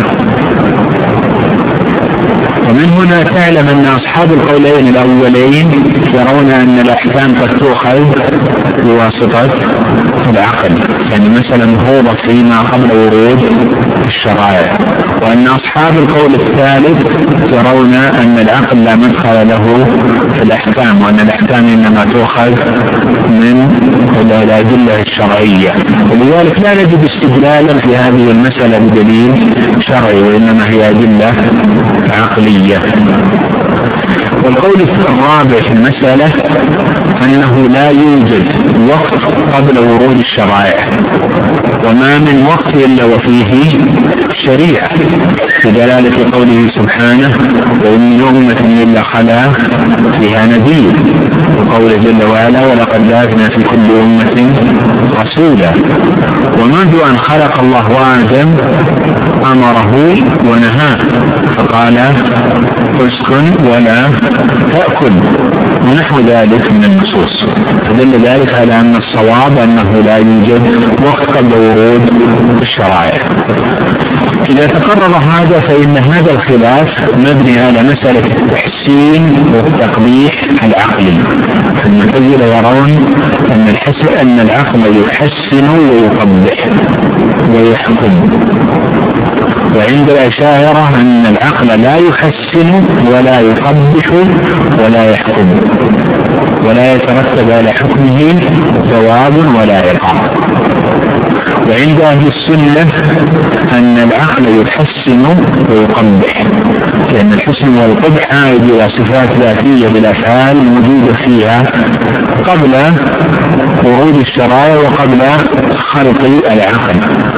ومن هنا تعلم أن أصحاب القولين الأولين يرون أن الأحكام قد تؤخذ بواسطة العقل، يعني مثلا مفروضة فيما قبل ورود الشرائع، وأن أصحاب القول الثالث يرون أن العقل لا مدخل له في الأحكام، وأن الأحكام إنما تؤخذ من الأدلة الشرعية، ولذلك لا نجد استدلالا في هذه المسألة بدليل شرعي، وإنما هي أدلة عقلية. والقول الرابع في المسألة أنه لا يوجد وقت قبل ورود الشرائع، وما من وقت إلا وفيه شريعة، بدلالة قوله سبحانه وإن من أمة إلا خلا فيها نذير، وقوله جل وعلا ولقد بعثنا في كل أمة رسولا. ومنذ أن خلق الله آدم أمره ونهاه فقال اسكن ولا تأكل ونحو ذلك من النصوص، فدل ذلك على أن الصواب أنه لا يوجد وقت قبل ورود الشرائع. إذا تقرر هذا فإن هذا الخلاف مبني على مسألة التحسين والتقبيح العقلي. المعتزلة يرون أن العقل يحسن ويقبح ويحكم، وعند الأشاعرة أن العقل لا يحسن ولا يقبح ولا يحكم، ولا يترتب على حكمه ثواب ولا عقاب. وعند أهل السنة أن العقل يحسن ويقبح، لأن الحسن والقبح عائد إلى صفات ذاتية بالأفعال موجودة فيها قبل ورود الشرائع وقبل خلق العقل،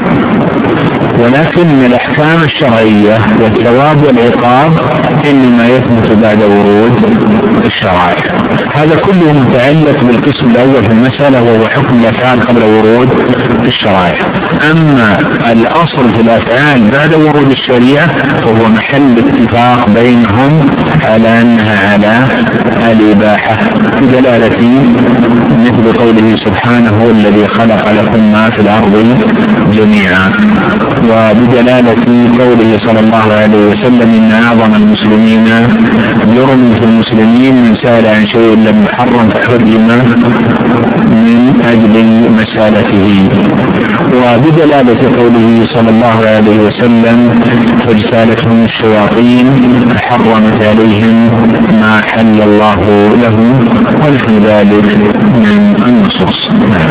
ولكن الأحكام الشرعية والثواب والعقاب إنما يثبت بعد ورود الشرائع. هذا كله متعلق بالقسم الأول في المسألة وهو حكم الأفعال قبل ورود الشرائع. أما الأصل في الأفعال بعد ورود الشريعة فهو محل اتفاق بينهم على أنها على الإباحة، بدلالة مثل قوله سبحانه هو الذي خلق لكم ما في الأرض جميعا، وبدلالة قوله صلى الله عليه وسلم إن أعظم المسلمين جرم في المسلمين من سأل عن شيء لم يحرم فحرم من أجل مسالته، وبدلالة قوله صلى الله عليه وسلم فاجتالتهم الشياطين فحرمت عليهم ما حل الله لهم ونحو ذلك من النصوص.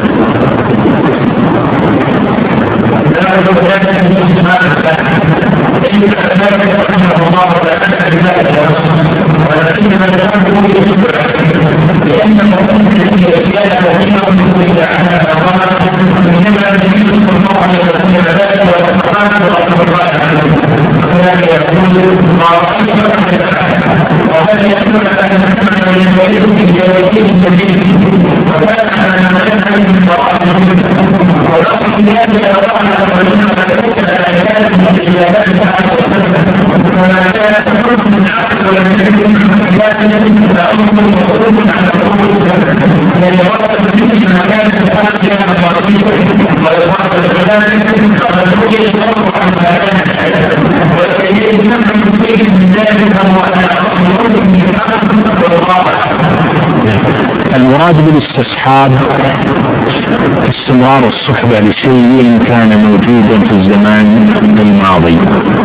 المراد بالاستصحاب استمرار الصحبة لشيء كان موجودا في الزمان الماضي،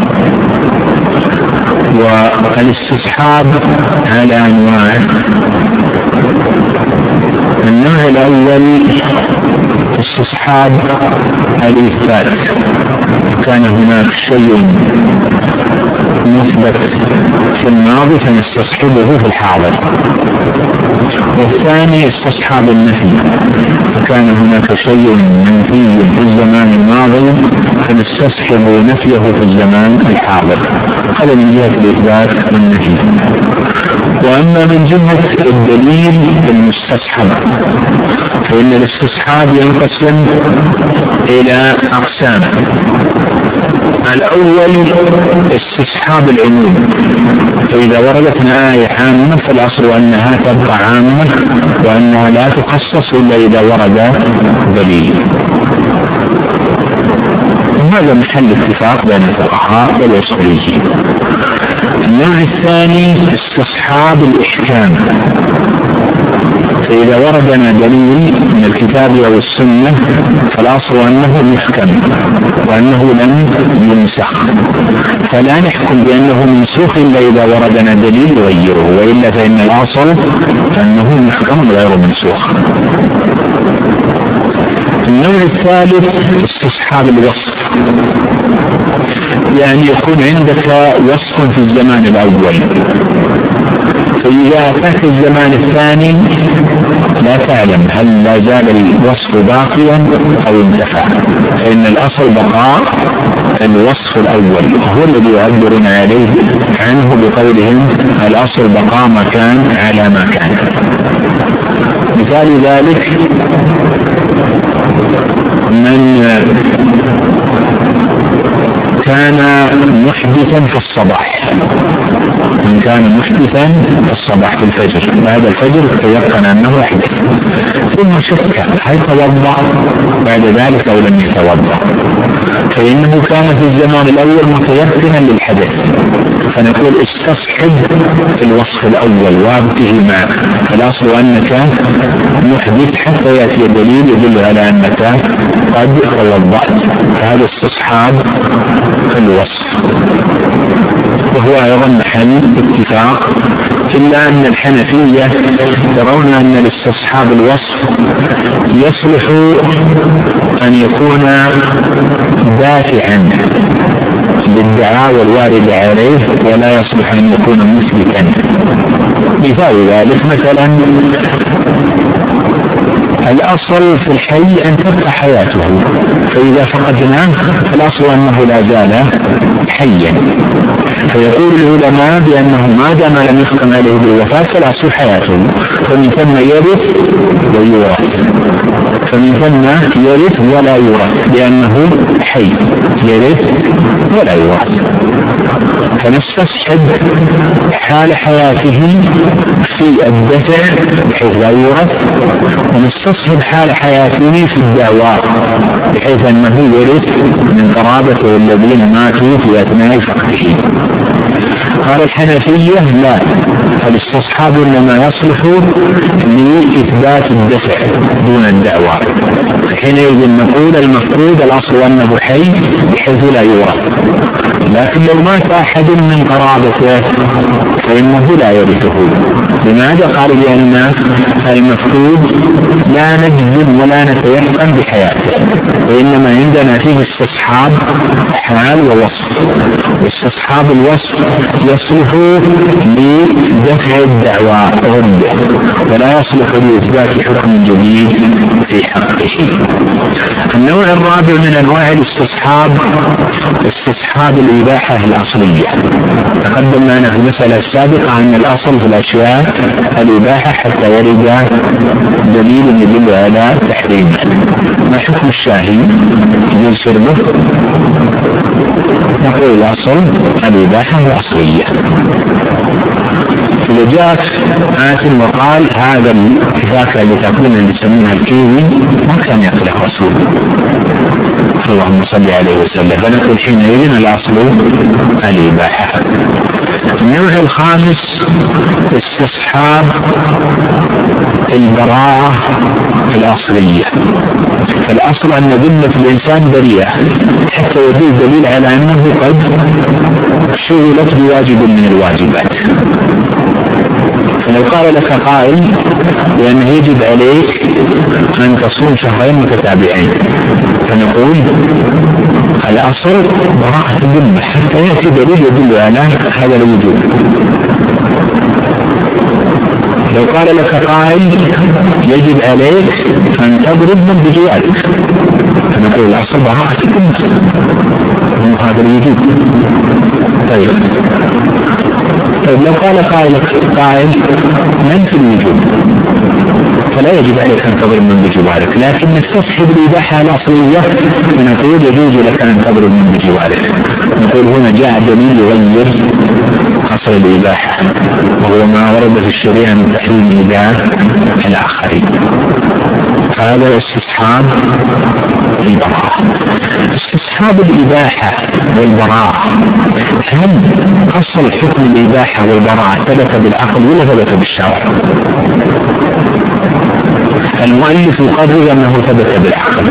والاستصحاب على أنواع. النوع الأول استصحاب الإثبات، كان هناك شيء مثبت في الماضي فنستصحبه في الحاضر. والثاني استصحاب النفي، فكان هناك شيء منفي في الزمان الماضي فنستصحب نفيه في الزمان الحاضر، هذا من جهة الإثبات والنفي. وأما من جهة الدليل المستصحب فإن الاستصحاب ينقسم إلى أقسام. الأول استصحاب العموم، فإذا وردت آية عامة فالأصل أنها تبقى عامة وأنها لا تخصص إلا إذا ورد دليل، وهذا محل اتفاق بين الفقهاء والأصوليين. النوع الثاني استصحاب الإحكام، فإذا وردنا دليل من الكتاب أو السنة فالأصل أنه يحكم وأنه لم ينسخ، فلا نحكم بأنه منسوخ إلا إذا وردنا دليل يغيره، وإلا فإن الأصل أنه يحكم غير منسوخ. النوع الثالث استصحاب الوصف، يعني يكون عندك وصف في الزمان الأول فإذا أتاك الزمان الثاني لا تعلم هل لا زال الوصف باقيا أو انتفى، فإن الأصل بقاء الوصف الأول هو الذي يعبرون عليه عنه بقولهم الأصل بقاء ما كان على ما كان. مثال ذلك من كان محدثا في الصباح، من كان محدثا في الصباح في الفجر، بعد الفجر تيقن أنه أحدث، ثم شك هل توضأ بعد ذلك أو لم يتوضأ، فإنه كان في الزمان الأول متيقنا للحدث، فنقول استصحب الوصف الأول وابته معه، الأصل أنك محدث حتى يأتي دليل يدل على أنك قد توضأت، هذا استصحاب الوصف، وهو أيضا محل اتفاق، إلا أن الحنفية يرون أن الاستصحاب الوصف يصلح أن يكون دافعا للدعاوى الواردة عليه ولا يصلح أن يكون مثبتا. مثال ذلك مثلا الأصل في الحي أن تبقى حياته، فإذا فقدناه الأصل أنه لا زال حيا، فيقول العلماء بأنه ما دام لم يحكم عليه بالوفاة فالأصل حياته، فمن ثم يرث ويورث، فمن ثم يرث ولا يورث لأنه حي، يرث ولا يورث، فنستصحب حال حياته في الدفع بحيث لا يورث، ونستصحب حال حياته في الدعوى بحيث أنه يرث من قرابته الذين ماتوا في أثناء فقده. قال الحنفية لا، فالاستصحاب إنما يصلح لإثبات الدفع دون الدعوى، حينئذ نقول المفروض الأصل أنه حي بحيث لا يورث، لكن لو مات أحد من قرابته فإنه لا يرثه. لماذا؟ قال لأن المفروض لا نجزم ولا نتيقن بحياته، وإنما عندنا فيه استصحاب حال ووصف، استصحاب الوصف يصلح لدفع الدعوى ولا يصلح لإثبات حكم جديد في حقه. النوع الرابع من أنواع الاستصحاب استصحاب الإباحة الأصلية. تقدم معنا في المسألة السابقة أن الأصل في الأشياء الإباحة حتى يرد دليل يدل على تحريمه. ما حكم الشاهي يجوز شربه؟ نقول الأصل الإباحة الأصلية. إذا جاءت آت وقال هذا الفاكهة اللي تأكلون اللي يسمونها الكيوي ما كان يأكله رسول اللهم صل عليه وسلم، فنقول حينئذ الأصل الإباحة. النوع الخامس استصحاب البراءة الأصلية، فالأصل أن ذمة الإنسان بريئة حتى يدل دليل على أنه قد شغلت بواجب من الواجبات. فلو قال لك قائل لأنه يجب عليك أن تصوم شهرين متتابعين، فنقول الأصل براءة الذمة حتى يأتي دليل يدل على هذا الوجوب. لو قال لك قائل يجب عليك أن تضرب من بجوارك، فنقول الأصل براءة الذمة هذا الوجوب. طيب لو قال قائل من في الوجوب فلا يجب عليك أن تضرب من بجوارك، لكن نستصحب الإباحة الأصلية ونقول يجوز لك أن تضرب من بجوارك. نقول هنا جاء دليل يغير أصل الإباحة، وهو ما ورد في الشريعة من تحريم إيذاء الآخرين. هذا استصحاب البراءة. استصحاب الإباحة والبراءة، هل أصل حكم الإباحة والبراءة ثبت بالعقل ولا ثبت بالشرع؟ المؤلف يقرر أنه ثبت بالعقل،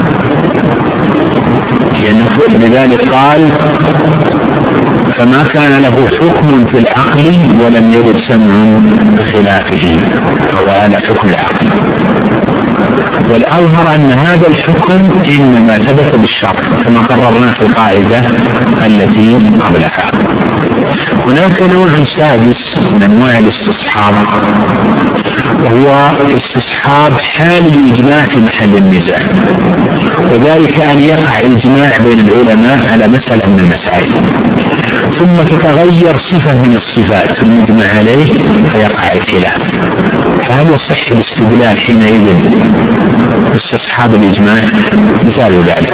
لذلك قال فما كان له حكم في العقل ولم يرد سمع بخلافه فهو هذا حكم العقل. والأظهر أن هذا الحكم إنما ثبت بالشرع كما قررنا في القاعدة التي قبلها. هناك نوع سادس من أنواع الاستصحاب، وهو استصحاب حال الإجماع في محل النزاع، وذلك أن يقع إجماع بين العلماء على مسألة من المسائل ثم تتغير صفة من الصفات المجمع عليه فيقع الخلاف، فهل يصح الاستدلال حينئذ باستصحاب الإجماع؟ مثال ذلك: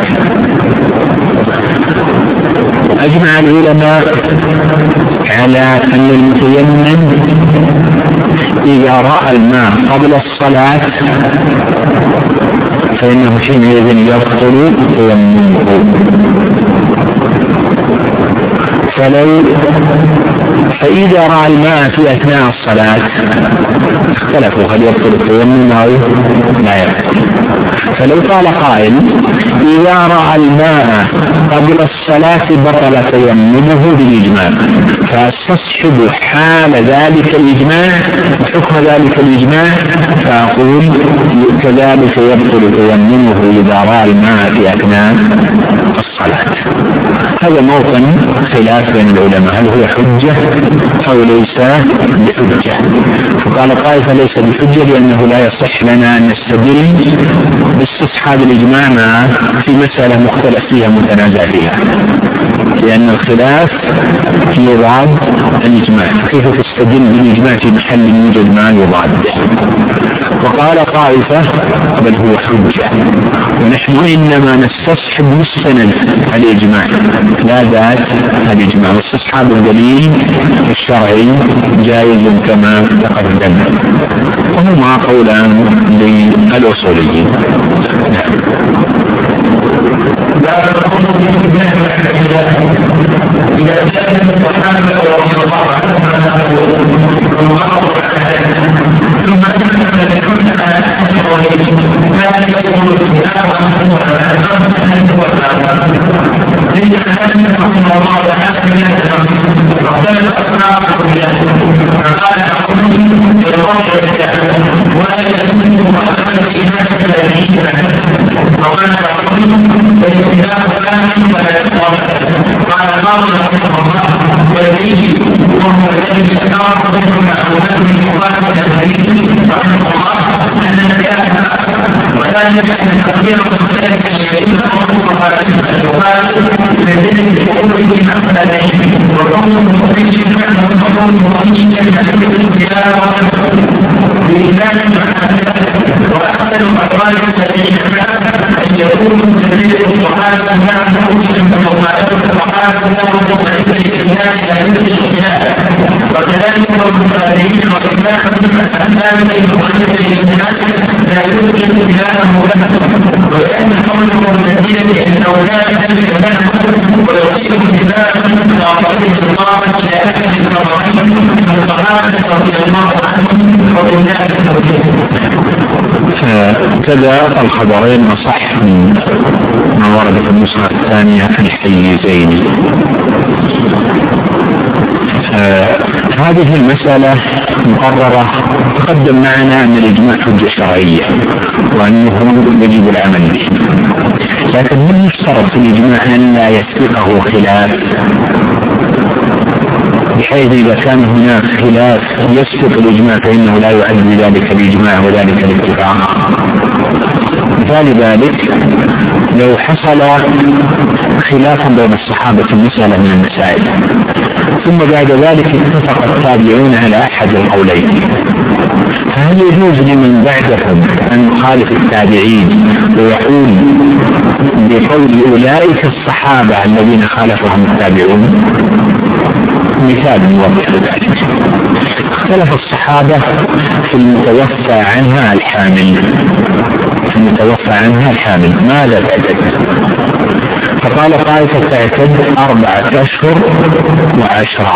أجمع العلماء على أن المتيمم إذا رأى الماء قبل الصلاة فإنه حينئذ يبطل تيممه، فإذا رأى الماء في أثناء الصلاة اختلفوا هل يبطل التيمم أو لا يبطل. فلو قال قائل إذا رأى الماء قبل الصلاة بطل تيممه بالإجماع، فاستصحب حال ذلك الإجماع وحكم ذلك الإجماع، فأقول كذلك يبطل تيممه إذا رأى الماء في أثناء الصلاة. هذا موطن خلاف بين العلماء، هل هو حجة أو ليس بحجة؟ فقال طائفة ليس بحجة لأنه لا يصح لنا أن نستدل باستصحاب الإجماع في مسألة مختلف فيها متنازع فيها، لأن الخلاف في ضاد الإجماع، كيف تستدل بالإجماع في محل يوجد ما يضاد؟ وقال طائفة بل هو حجة، ونحن إنما نستصحب مستند الإجماع لا ذات الإجماع، واستصحاب الدليل الشرعي جائز كما تقدم، وهما قولان للأصوليين. كذا الخبرين أصح من ما ورد في النسخة الثانية الحيزين. هذه المسألة مقررة، تقدم معنا أن الإجماع حجة شرعية وأنه يجب العمل به، لكن من يشترط في الإجماع أن لا يسبقه خلاف، بحيث إذا كان هناك خلاف يسبق الإجماع فإنه لا يعد بذلك الإجماع وذلك الاتفاق. مثال ذلك لو حصل خلاف بين الصحابة في مسألة من المسائل ثم بعد ذلك اتفق التابعون على أحد القولين، فهل يجوز لمن بعدهم أن يخالف التابعين ويقول بقول أولئك الصحابة الذين خالفهم التابعون؟ مثال يوضح ذلك: اختلف الصحابة في المتوفى عنها الحامل، ماذا تعتد؟ فقال طائفة تعتد 4 أشهر و10،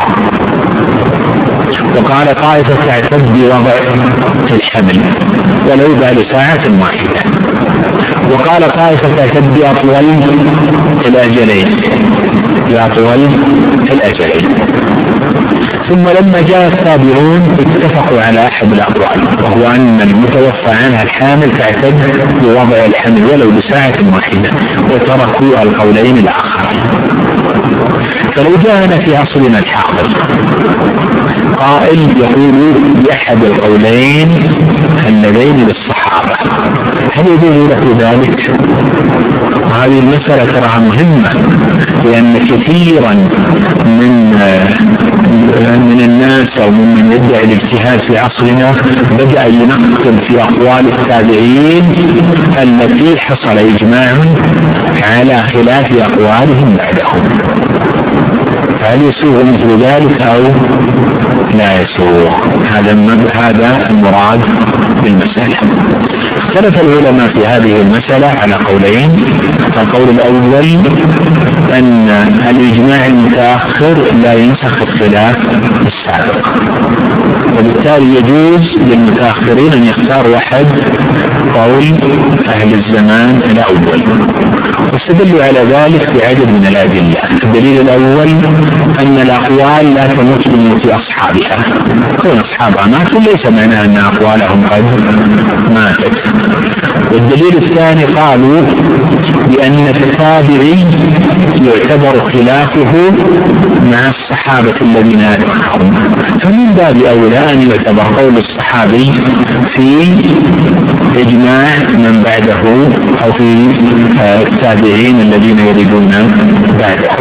وقال طائفة تعتد بوضع الحمل ولو بعد ساعة واحدة، وقال طائفة تعتد بأطول الأجلين. ثم لما جاء التابعون اتفقوا على أحد الأقوال، وهو أن المتوفى عنها الحامل تعتد بوضع الحمل ولو بساعة واحدة، وتركوا القولين الآخرين. فلو جاءنا في عصرنا الحاضر قائل يقول بأحد القولين اللذين للصحابة، هل يجوز له ذلك؟ وهذه المسألة تراها مهمة، لأن كثيرا من الناس أو ممن يدعي الاجتهاد في عصرنا بدأ ينقل في أقوال التابعين التي حصل إجماع على خلاف أقوالهم بعدهم. هل يسوغ مثل ذلك أو لا يسوغ؟ هذا المراد بالمسألة. اختلف العلماء في هذه المسألة على قولين. القول الأول أن الإجماع المتأخر لا ينسخ الخلاف السابق، وبالتالي يجوز للمتأخرين أن يختاروا أحد قول أهل الزمان الأول، واستدلوا على ذلك بعدد من الأدلة. الدليل الأول أن الأقوال لا تموت بموت أصحابها، كون أصحابها ماتوا ليس معناه أن أقوالهم قد ماتت. والدليل الثاني قالوا بأن التابعي يعتبر خلافه مع الصحابة الذين أدركهم، فمن باب أولى أن يعتبر قول الصحابي في إجماع من بعده أو في التابعين الذين يردون بعده.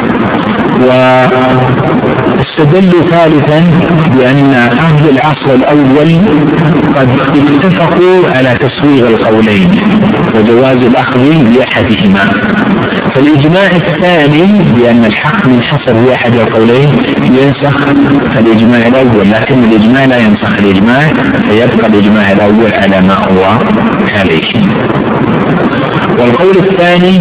واستدلوا ثالثا بأن أهل العصر الأول قد اتفقوا على تسويغ القولين وجواز الأخذ بأحدهما، فالإجماع الثاني بأن الحق منحصر في أحد القولين ينسخ الإجماع الأول، لكن الإجماع لا ينسخ الإجماع، فيبقى الإجماع الأول على ما هو عليه. والقول الثاني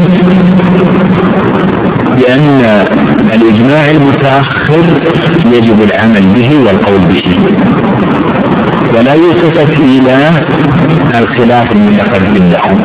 بأن الإجماع المتأخر يجب العمل به والقول به، ولا يلتفت إلى الخلاف المتقدم له،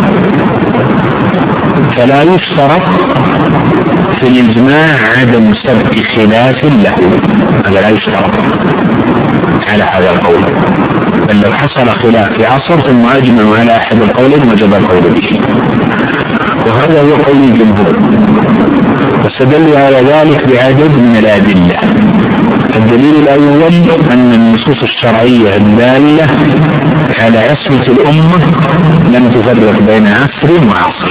فلا يشترط في الإجماع عدم سبق خلاف له، هذا لا يشترط على هذا القول، بل لو حصل خلاف في عصر ثم أجمعوا على أحد القولين وجب القول به، وهذا هو قول الجمهور. واستدلوا على ذلك بعدد من الأدلة. الدليل الأول أن النصوص الشرعية الدالة على عصمة الأمة لم تفرق بين عصر وعصر.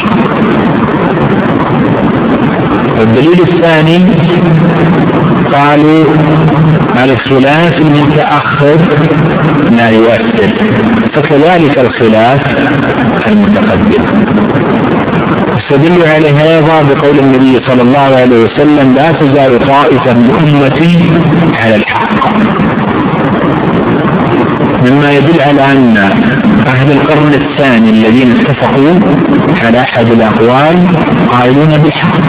والدليل الثاني قالوا الخلاف المتأخر لا يؤثر، فكذلك الخلاف المتقدم. استدلوا عليه أيضا بقول النبي صلى الله عليه وسلم لا تزال طائفة من أمتي على الحق، مما يدل على أن أهل القرن الثاني الذين اتفقوا على أحد الأقوال قائلون بالحق،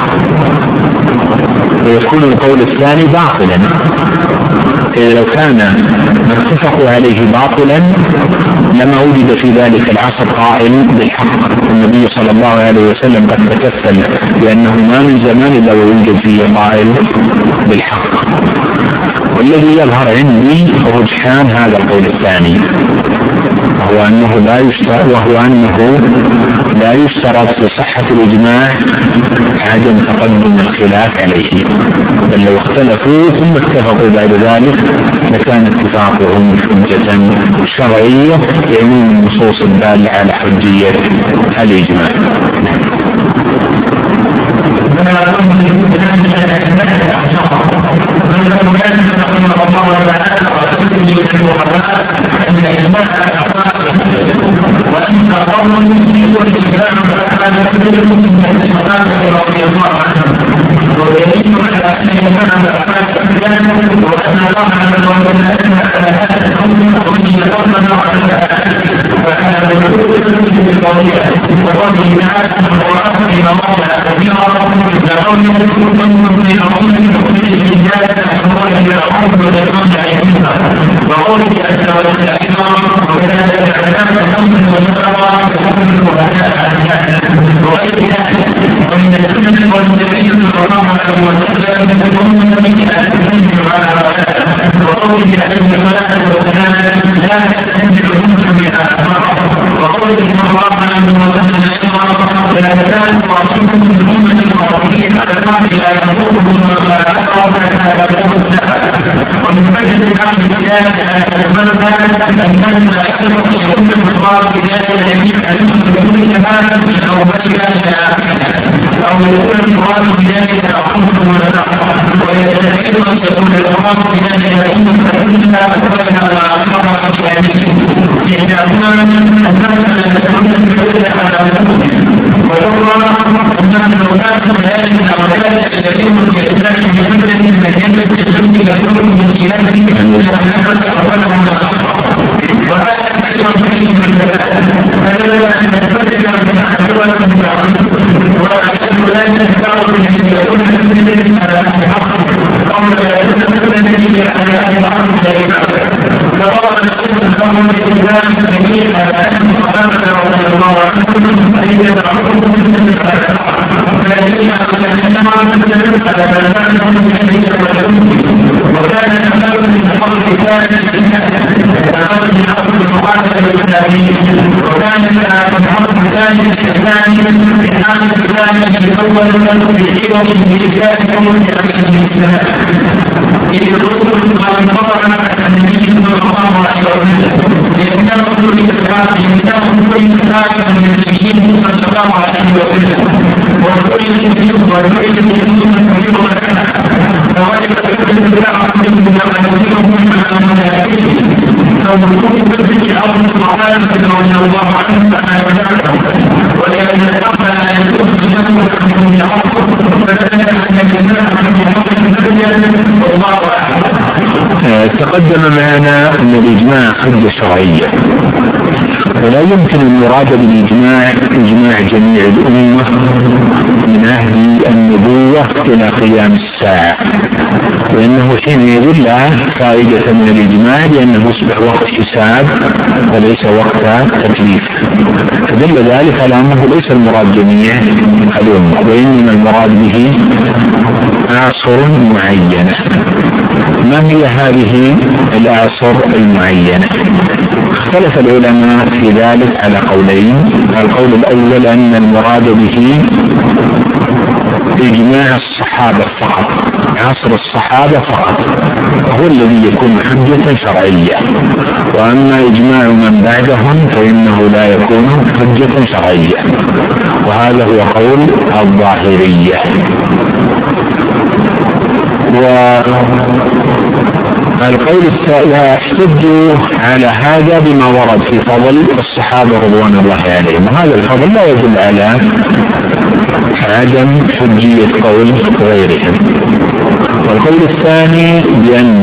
ويكون القول الثاني باطلا. إذا لو كان ما اتفقوا عليه باطلا لما وجد في ذلك العصر قائل بالحق. النبي صلى الله عليه وسلم قد تكفل بأنه ما من زمان إلا ويوجد فيه قائل بالحق. والذي يظهر عندي رجحان هذا القول الثاني، وهو أنه لا يشترط لصحة الإجماع عدم تقدم الخلاف عليه، بل لو اختلفوا ثم اتفقوا بعد ذلك لكان اتفاقهم حجة شرعية لعموم النصوص الدالة على حجية الإجماع. ومن مجد الحق بالله أن يكون المصاب بذلك يجب أن يكون كمالا أو بشكا أو يكون المصاب بذلك أخذ ويتأكد أن يكون المصاب بذلك أخذ فإنها أكبرها وأخبرها لأننا أننا نتكلم بذلك على ويرى أننا نولاد ذلك أو ذلك الذين يتلاقي بمدة من يملك الجنة لكل من خلاله أن يتحدث أولهم وهذا أكثر من ذلك فلا نتفرج من أحوال وأكثر لا نتفرج من يكون من على الحق أو لا يتفرج من على الحق فقال نقول الأمر الإسلام جميل على أن صحابة رضي الله عنهم أن يدعوهم من الحق فالذين أخذنا على بلدانهم من وكان الأمر من حق ثالث الأمر من حق المقاتل الإسلامي وكان من حق ثالث الإسلامي في حال الإسلام الأول في حوض بإسلامكم الإسلام إذ الرسل قد انقطع عن النبي صلى الله عليه وسلم لأنه رسول الإسلام لأنه كل إسلام من النبيين صلى الله عليه وسلم ورسول الإسلام ورسول الإسلام فوجب الحكم بالدعوة من أنفسهم على الملائكة أو بالحكم بالدعوة الصحابة رضي الله عنهم ولأن الحق لا يكون بجنة من الحق فكان أن الجنة والله أعلم. تقدم معنا أن الإجماع حجة شرعية ولا يمكن أن يراد بالإجماع إجماع جميع الأمة من عهد النبوة إلى قيام الساعة لأنه حينئذ لا فائدة من الإجماع لأنه يصبح وقت حساب وليس وقت تكليف فدل ذلك على أنه ليس المراد جميع الأمة وإنما المراد به أعصر معينة. ما هي هذه الأعصر المعينة؟ اختلف العلماء في ذلك على قولين. القول الأول أن المراد به إجماع الصحابة فقط عصر الصحابة فقط هو الذي يكون حجة شرعية وأما إجماع من بعدهم فإنه لا يكون حجة شرعية وهذا هو قول الظاهرية. والقول الثاني احتجوا على هذا بما ورد في فضل الصحابة رضوان الله عليهم وهذا الفضل لا يدل على عدم حجية قول غيرهم. والقول الثاني بأن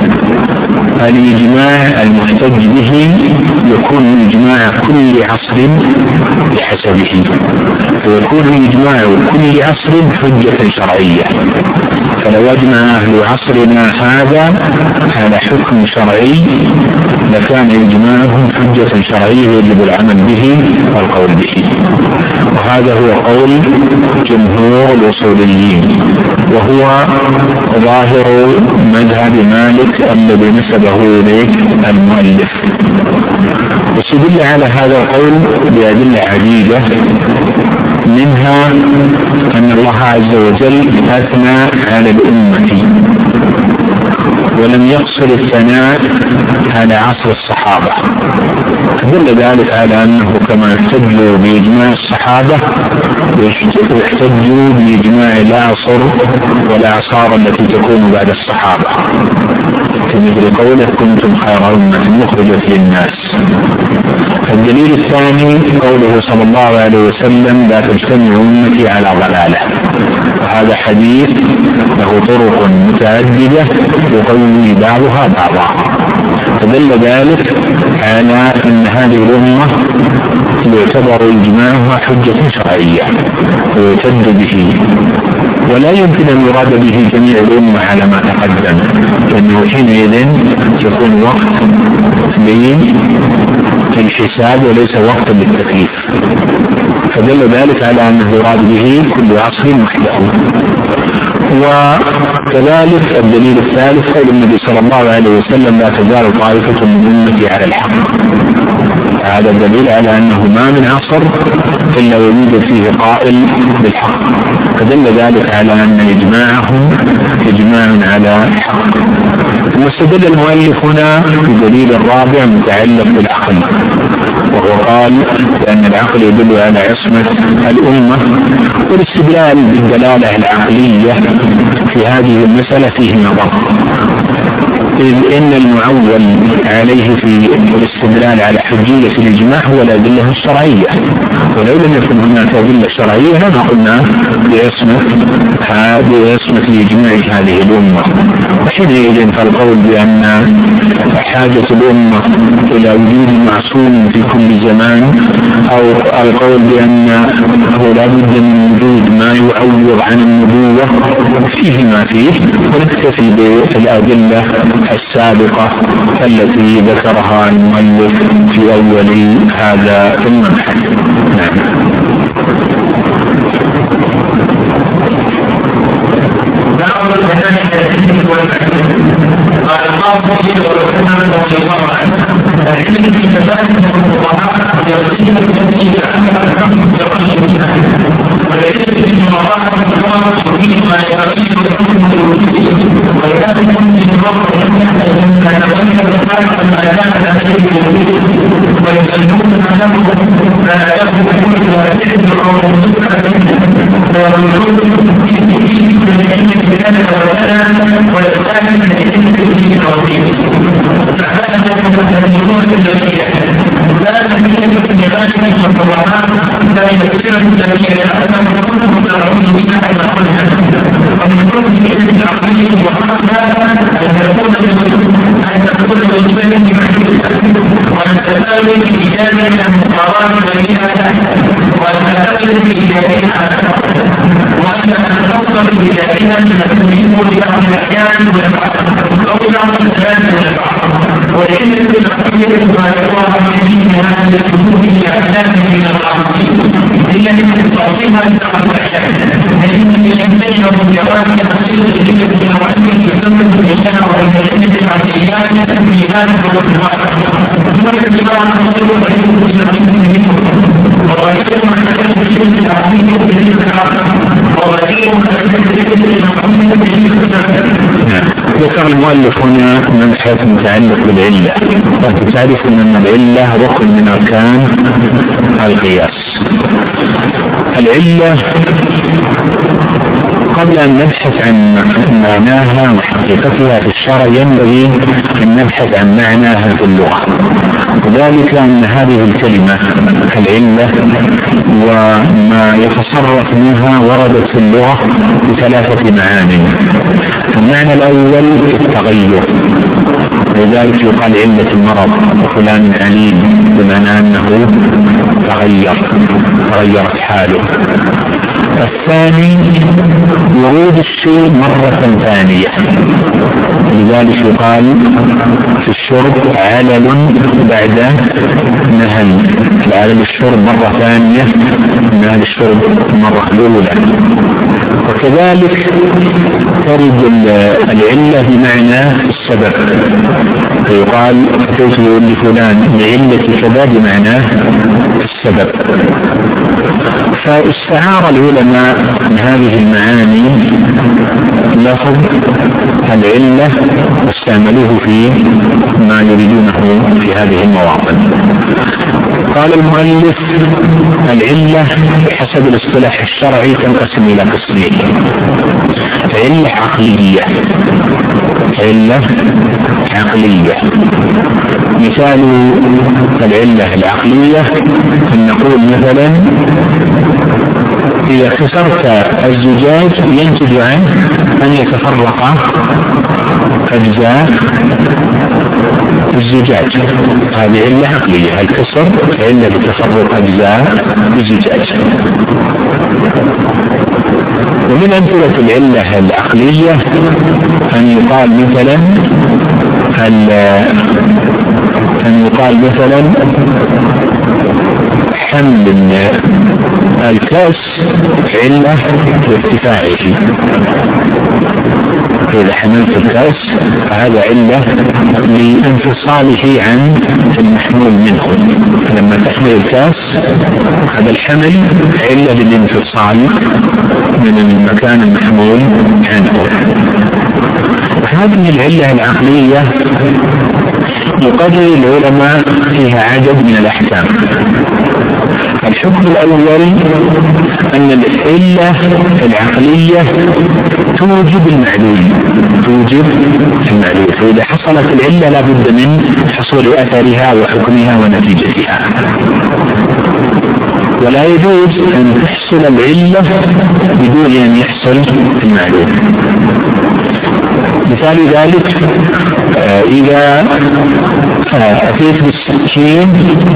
الإجماع المحتج به يكون إجماع كل عصر بحسبه فيكون إجماع كل عصر حجة شرعية فلو أجمع أهل عصرنا هذا على حكم شرعي لكان إجماعهم حجة شرعية يجب العمل به والقول به وهذا هو قول جمهور الأصوليين وهو ظاهر مذهب مالك الذي نسبه إليه المؤلف. واستدل على هذا القول بأدلة عديدة منها أن الله عز وجل أثنى على الأمة ولم يقصر الثناء على عصر الصحابة دل ذلك على أنه كما يحتجوا بإجماع الصحابة يحتجوا بإجماع الأعصر والأعصار التي تكون بعد الصحابة كمثل قوله كنتم خير أمة مخرجة للناس. الدليل الثاني قوله صلى الله عليه وسلم لا تجتمع أمتي على ضلالة وهذا حديث له طرق متعددة يقوي بعضها بعضا فدل ذلك على أن هذه الأمة يعتبر إجماعها حجة شرعية ويعتد به ولا يمكن أن يراد به جميع الأمة على ما تقدم لأنه حينئذ يكون وقت للحساب وليس وقت للتكليف فدل ذلك على أنه يراد به كل عصر وحده. وكذلك الدليل الثالث قول النبي صلى الله عليه وسلم لا تزال طائفة من أمتي على الحق هذا دليل على أنه ما من عصر إلا ويوجد فيه قائل بالحق، فدل ذلك على أن إجماعهم إجماع على حق. واستدل المؤلف هنا بدليل الرابع متعلق بالعقل، وهو قال بأن العقل يدل على عصمة الأمة، والاستدلال بالدلالة العقلية في هذه المسألة فيه نظر، إذ إن المعول عليه في الاستدلال على حجية الإجماع هو الأدلة الشرعية، ولو لم يكن هناك أدلة شرعية لما قلنا بعصمة الإجماع هذه الأمة. وحينئذ فالقول بأن حاجة الأمة إلى وجود معصوم في كل زمان، أو القول بأنه لا بد من وجود ما يعوض عن النبوة، فيه ما فيه، ونكتفي بالأدلة السابقة التي ذكرها المؤلف في أول هذا المبحث. نعم. قال الله مجيد ورسولنا رضي الله عنه العلم في مسائل الفقهاء يرسل التنزيل والعلم في المراحل الفقهاء فيه ما يرسل الحكم الوجودي ولا تكون من الوقت ان تتغير الحالة ما كانت عليه الوجود ويسلمون له ما يكون كل واحد او مذكر ويقول فيه من العلم بذلك ويستعمل من العلم به العظيم فهذا المتكلمون الذين لا تكلم في ذلك الصلاحات لا يكثر الذين يعلم كلهم ترعون بها على قلها ومن كل العلم العقلي وحقها أن تكون الوجبين وأن تتابع بإجابة المقارنة بينها وأن تتابع بإجابتها وأن تتوصل بإجابتها تكون لبعض الأحيان أو بعض الأحيان والعلم بالعقيدة ما يقع من هذا الحدود لأحداث من العقيدة إلا من تعظيمها لبعض الأحيان فإن الإنسان والجواب يحصل العلم بالعقيدة يسمى بالإنسان والعلم بالعقيدة في ذلك والإخبار ثم الاتباع المطلوب والعلم بالعقيدة وغير ما تكون بالعلم بالعقيدة وغير ما تكون بالعقيدة. ذكر المؤلف هنا مبحث متعلق بالعلة، وتعرفون أن العلة ركن من أركان القياس. العلة قبل أن نبحث عن معناها وحقيقتها في الشرع ينبغي أن نبحث عن معناها في اللغة، وذلك أن هذه الكلمة العلة وما يتصرف منها وردت في اللغة بثلاثة معاني. المعنى الأول التغير، لذلك يقال علة المرض وفلان عليل بمعنى أنه تغيرت حاله. الثاني ورود الشيء مرة ثانية، لذلك يقال في الشرب علل بعد نهل، العلل الشرب مرة ثانية، نهل الشرب مرة الأولى. وكذلك ترد العلة بمعنى السبب، فيقال أتيت لفلان لعلة كذا بمعنى السبب. فاستعار العلماء من هذه المعاني لفظ العلة واستعملوه في ما يريدونه في هذه المواطن. قال المؤلف العلة بحسب الاصطلاح الشرعي تنقسم إلى قسمين: علة عقلية، علة عقلية. مثال العلة العقلية أن نقول مثلا إذا كسرت الزجاج ينتج عنه أن يتفرق أجزاء الزجاج، هذه علة عقلية، الكسر علة لتفرق أجزاء الزجاج. ومن أمثلة العلة العقلية أن يقال مثلا حمل الكاس علة لارتفاعه، إذا حملت الكأس فهذا علة لانفصاله عن المحمول منه. لما تحمل الكأس هذا الحمل علة للانفصال من المكان المحمول عنه. هذه العلة العقلية يقرر العلماء فيها عدد من الأحكام. الحكم الأول أن العلة العقلية توجب المعلول، فإذا حصلت العلة لا بد من حصول أثرها وحكمها ونتيجتها، ولا يجوز أن تحصل العلة بدون أن يحصل المعلول. مثال ذلك إذا أتيت بالسكين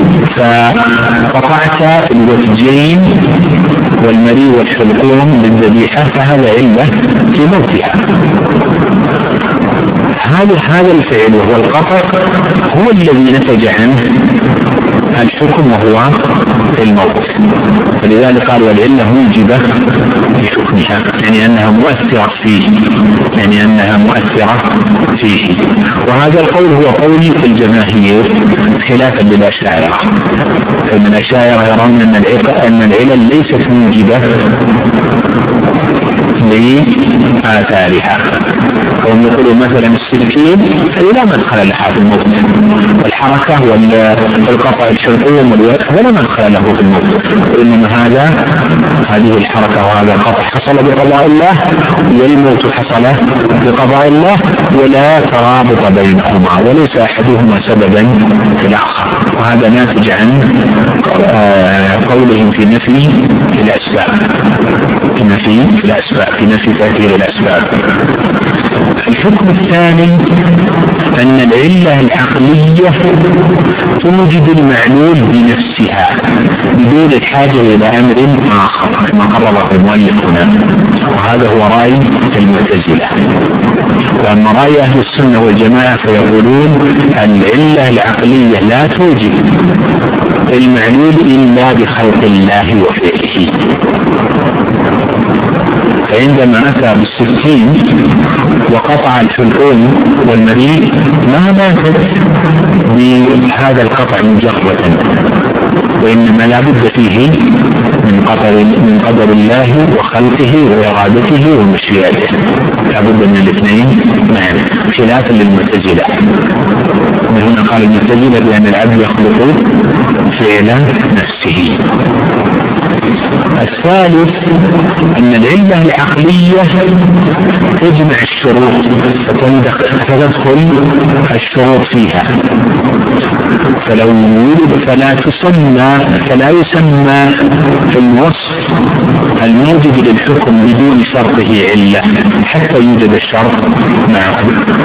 فقطعت الوجهين والمري والحلقوم للذبيحة فهذا علة في موتها. هذا الفعل وهو القطع هو الذي نتج عنه الحكم وهو الموت، فلذلك قال والعلة موجبة لحكمها، يعني أنها مؤثرة فيه. وهذا القول هو قول الجماهير خلافا للأشاعرة، فإن الأشاعرة يرون أن العلل ليست موجبة لآثارها، وهم يقولون مثلا السكين لا مدخل لها في الموت، والحركة والقطع الشرقيم ولا مدخل له في الموت، وإنما هذه الحركة وهذا القطع حصل بقضاء الله والموت حصل بقضاء الله، ولا ترابط بينهما وليس أحدهما سببا في الآخر. وهذا ناتج عن قولهم في نفي الأسباب، في نفي تأثير الأسباب. الحكم الثاني أن العلة العقلية توجد المعلول بنفسها بدون الحاجة إلى أمر آخر كما قرره المؤلف هنا، وهذا هو رأي المعتزلة. وأما رأي أهل السنة والجماعة فيقولون العلة العقلية لا توجد المعلول إلا بخلق الله وفعله. فعندما أتى بالسكين وقطع الحلقوم والمريء ما ماتت بهذا القطع مجردا، وإنما لا بد فيه من قدر الله وخلقه وإرادته ومشيئته، لا بد من الاثنين معا، خلافا للمعتزلة. وهنا قال المعتزلة بأن العبد يخلق فعل نفسه. الثالث أن العلة العقلية تجمع الشروط فتدخل الشروط فيها، فلو ولد فلا يسمى في الوصف الموجب للحكم بدون شرطه علة حتى يوجد الشرط معه.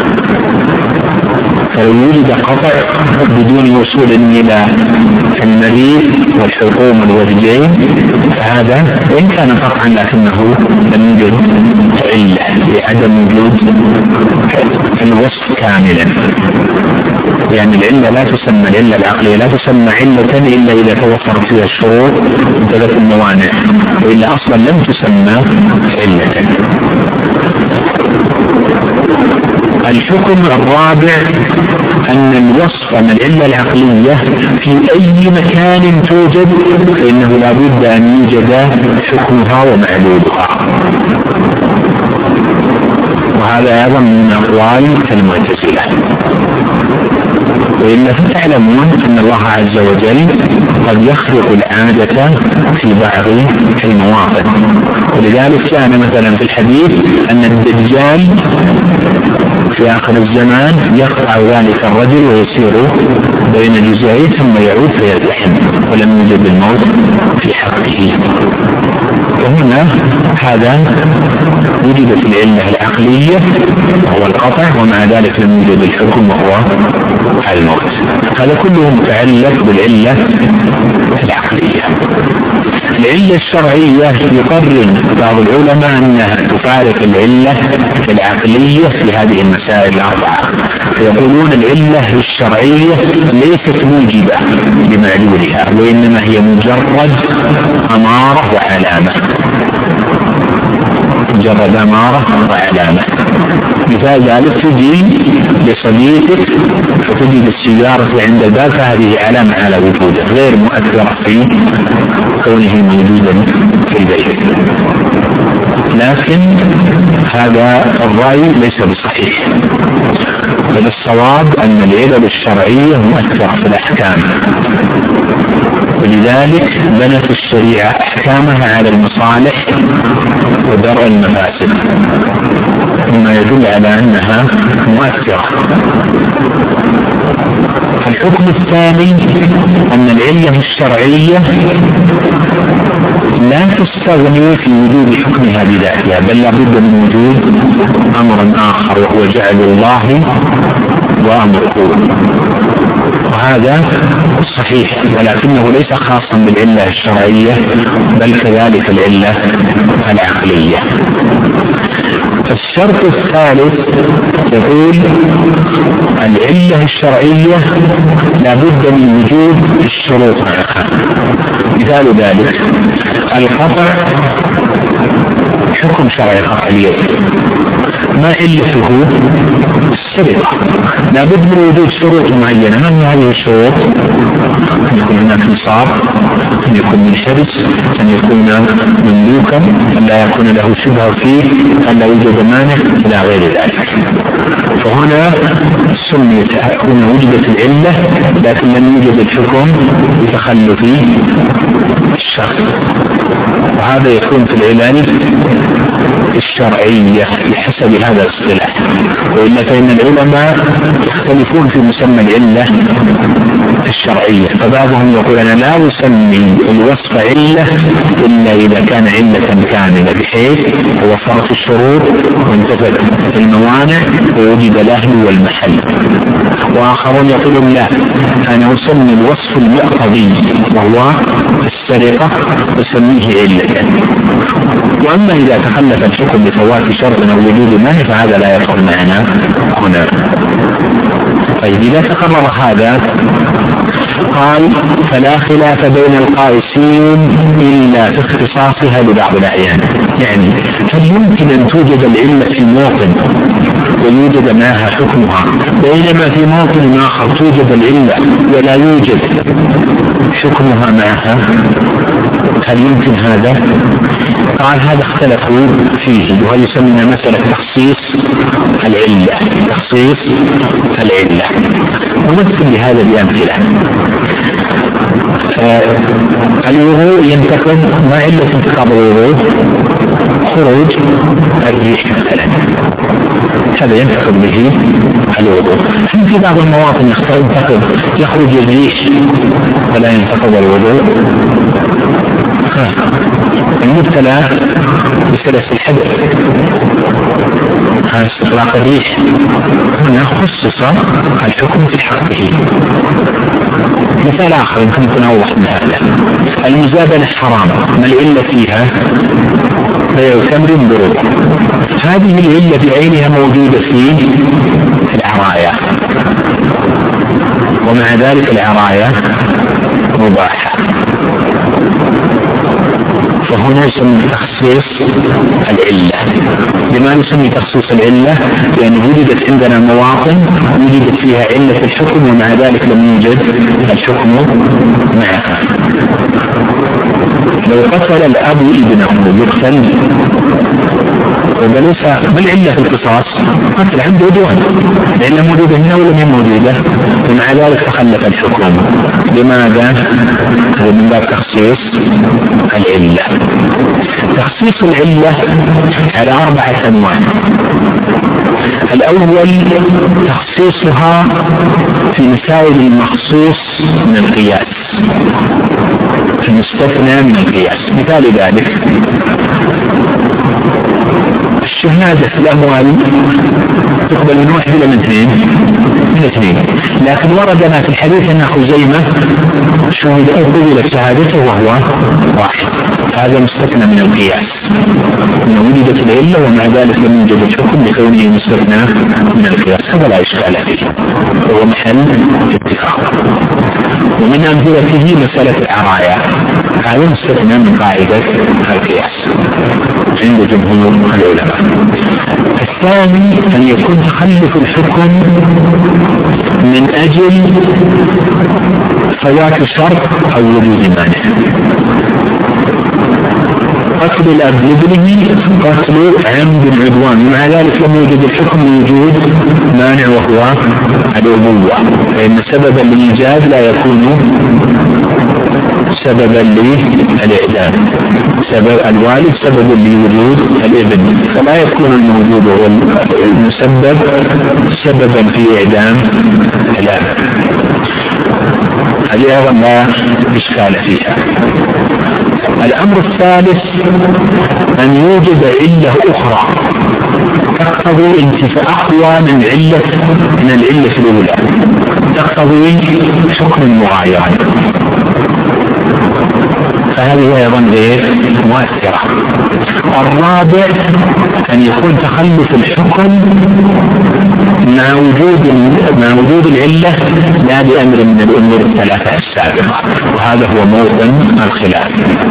فلو وجد قطع بدون وصول إلى المريء والحلقوم والوجهين فهذا إن كان قطعا لكنه لم يوجد علة لعدم وجود الوصف كاملا، يعني العلة لا تسمى العلة العقلية لا تسمى علة إلا إذا توفرت فيها الشروط وثلاث الموانع، وإلا أصلا لم تسمى علة. الحكم الرابع أن العلة العقلية في أي مكان توجد فإنه لا بد أن يوجد حكمها ومعلولها، وهذا أيضا من أقوال المعتزلة. وإلا فتعلمون أن الله عز وجل قد يخلق العادة في بعض المواطن، ولذلك كان مثلا في الحديث أن الدجال في آخر الزمان يقطع ذلك الرجل ويسير بين جزئين ثم يعود فيزدحم ولم يوجد الموت في حقه. وهنا هذا وجدت العلة العقلية وهو القطع، ومع ذلك لم يوجد الحكم وهو الموت. هذا كله متعلق بالعلة العقلية. العلة الشرعية يقرر بعض العلماء أنها تفارق العلة العقلية في هذه المسائل الأربعة، فيقولون العلة الشرعية ليست موجبة لمعلولها، وإنما هي مجرد أمارة وعلامة. مجرد أمارة وعلامة. مثال ذلك تجي لصديقك وتجي بالسيارة عند الباب، فهذه علامة على وجوده غير مؤثرة في كونه موجودا في البيت. لكن هذا الرأي ليس بصحيح، بل الصواب أن العلل الشرعية مؤثرة في الأحكام، ولذلك بنت الشريعة أحكامها على المصالح ودرء المفاسد، مما يدل على أنها مؤثرة. الحكم الثاني أن العلة الشرعية لا تستغني في وجود حكمها بذاتها، بل لابد من وجود أمر آخر وهو جعل الله وأمره، وهذا صحيح، ولكنه ليس خاصا بالعلة الشرعية بل كذلك العلة العقلية. الشرط الثالث يقول العلة الشرعية لابد من وجود الشروط معها. مثال ذلك القطع حكم شرعي قطع اليد، ما علته؟ السرقة، لابد من وجود شروط معينة. من هذه الشروط؟ أن يكون هناك نصاب، أن يكون من حرص، أن يكون مملوكا، أن لا يكون له شبهة فيه، أن لا يوجد مانع إلى غير ذلك. فهنا سميت، هنا وجدت العلة لكن لم يوجد الحكم بتخلف الشخص، وهذا يكون في العلل الشرعية بحسب هذا الاصطلاح. وإلا فإن العلماء يختلفون في مسمى العلة الشرعية، فبعضهم يقول أنا لا أسمي الوصف علة إلا إذا كان علة كاملة بحيث وفرت الشروط وانتفت الموانع ووجد الأهل والمحل. وآخرون يقولون لا، أنا أسمي الوصف المقتضي وهو السرقة أسميه علة. وأما إذا تخلف الحكم بفوات شرط أو وجود مانع فهذا لا يدخل معنا هنا. طيب إذا تقرر هذا قال فلا خلاف بين القائسين إلا في اختصاصها لبعض الأحيان. يعني هل يمكن أن توجد العلة في موطن ويوجد معها حكمها، بينما في موطن آخر توجد العلة ولا يوجد حكمها معها؟ هل يمكن هذا؟ قال هذا اختلفوا فيه، وهذا يسمى مسألة تخصيص العلة. تخصيص العلة نمثل لهذا بأمثلة. الوضوء ينتقل، ما علة انتقاض الوضوء؟ خروج الريح مثلا، هذا ينتقل به الوضوء. في بعض المواطن يخرج الريح ولا ينتقض الوضوء. المبتلى بسلس الحدث استطلاق الريح هنا خصص الحكم في حقه. مثال آخر يمكن أن أوضح من هذا، المزابنة حرام، ما العلة فيها؟ بيع تمر بربع، هذه العلة بعينها موجودة في العراية، ومع ذلك العراية مباحة. فهنا يسمى تخصيص العلة. لما نسمي تخصيص العلة؟ لأن وجدت عندنا مواطن وجدت فيها علة الحكم ومع ذلك لم يوجد الحكم معها. لو قتل الأب ابنه يقتل، وليس بالعلة في القصاص، قتل عنده عدوان، العلة موجودة هنا ولم يكن موجودة ومع ذلك تخلف الحكم. لماذا؟ هذا من باب تخصيص العلة. تخصيص العلة على 4 أنواع. الأول تخصيصها في مسائل المخصوص من القياس، المستثنى من القياس. مثال ذلك الشهادة في الأموال تقبل من واحد إلى من اثنين، لكن وردنا في الحديث أن خزيمة شهد أو قبلت شهادته وهو واحد، هذا مستثنى من القياس، إنه وجدت العلة ومع ذلك لم يوجد الحكم لكونه مستثنى من القياس، هذا لا إشكال فيه، هو محل اتفاق. ومن أمثلته مسألة العرايا، هذا مستثنى من قاعدة القياس عند جمهور العلماء. الثاني أن يكون تخلف الحكم من أجل فوات شرط أو وجود مانع. قتل الأب لابنه قتل عمد العدوان، ومع ذلك لم يوجد الحكم من وجود مانع وهو الأبوة، فإن سببا للإيجاد لا يكون سببا للإعدام، سبب الوالد سبب لوجود الابن، فلا يكون الموجود هو المسبب سببا في إعدام الأب. هذه أيضا لا إشكال فيها. الأمر الثالث أن يوجد علة أخرى تقتضي انتفاء أقوى من العلة الأولى، تقتضي حكم مغايرا، فهذه أيضا غير مؤثرة. الرابع أن يكون تخلف الحكم مع وجود العلة لا بأمر من الأمور الثلاثة السابقة، وهذا هو موطن الخلاف.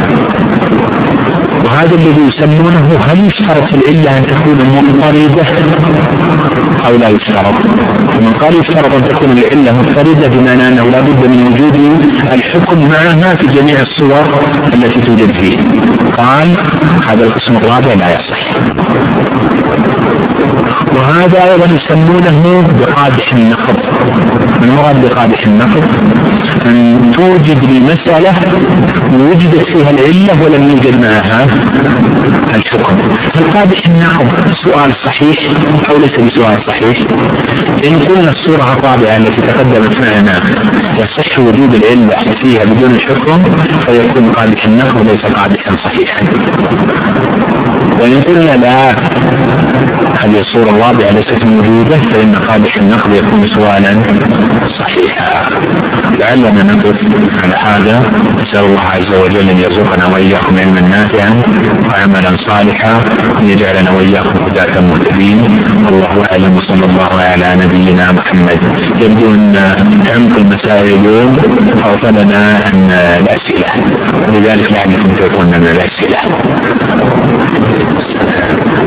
وهذا الذي يسمونه هل يشترط في العلة أن تكون مضطردة أو لا يشترط؟ ومن قال يشترط أن تكون العلة مضطردة بمعنى أنه لا بد من وجود الحكم معها في جميع الصور التي توجد فيه، قال هذا القسم الرابع لا يصح. وهذا أيضا يسمونه بقادح النقض. المراد بقادح النقض أن توجد لمسألة وجدت فيها العلة ولم يوجد معها الحكم. فالقادح النقض سؤال صحيح أو ليس بسؤال صحيح؟ إن قلنا الصورة الرابعة التي تقدمت معنا يصح وجود العلة فيها بدون الحكم فيكون قادح النقض ليس قادحا صحيحا. وإن قلنا لا، هذه الصورة الرابعة ليست موجودة، فإن قادح النقض يكون سؤالا صحيحا. لعلنا نقف على هذا. نسأل الله عز وجل أن يرزقنا وإياكم علما نافعا وعملا صالحا، أن يجعلنا وإياكم هداة مهتدين. والله أعلم، وصلى الله على نبينا محمد. يبدو أن عمق المسائل اليوم أغفلنا عن الأسئلة، ولذلك لعلكم تكون من الأسئلة.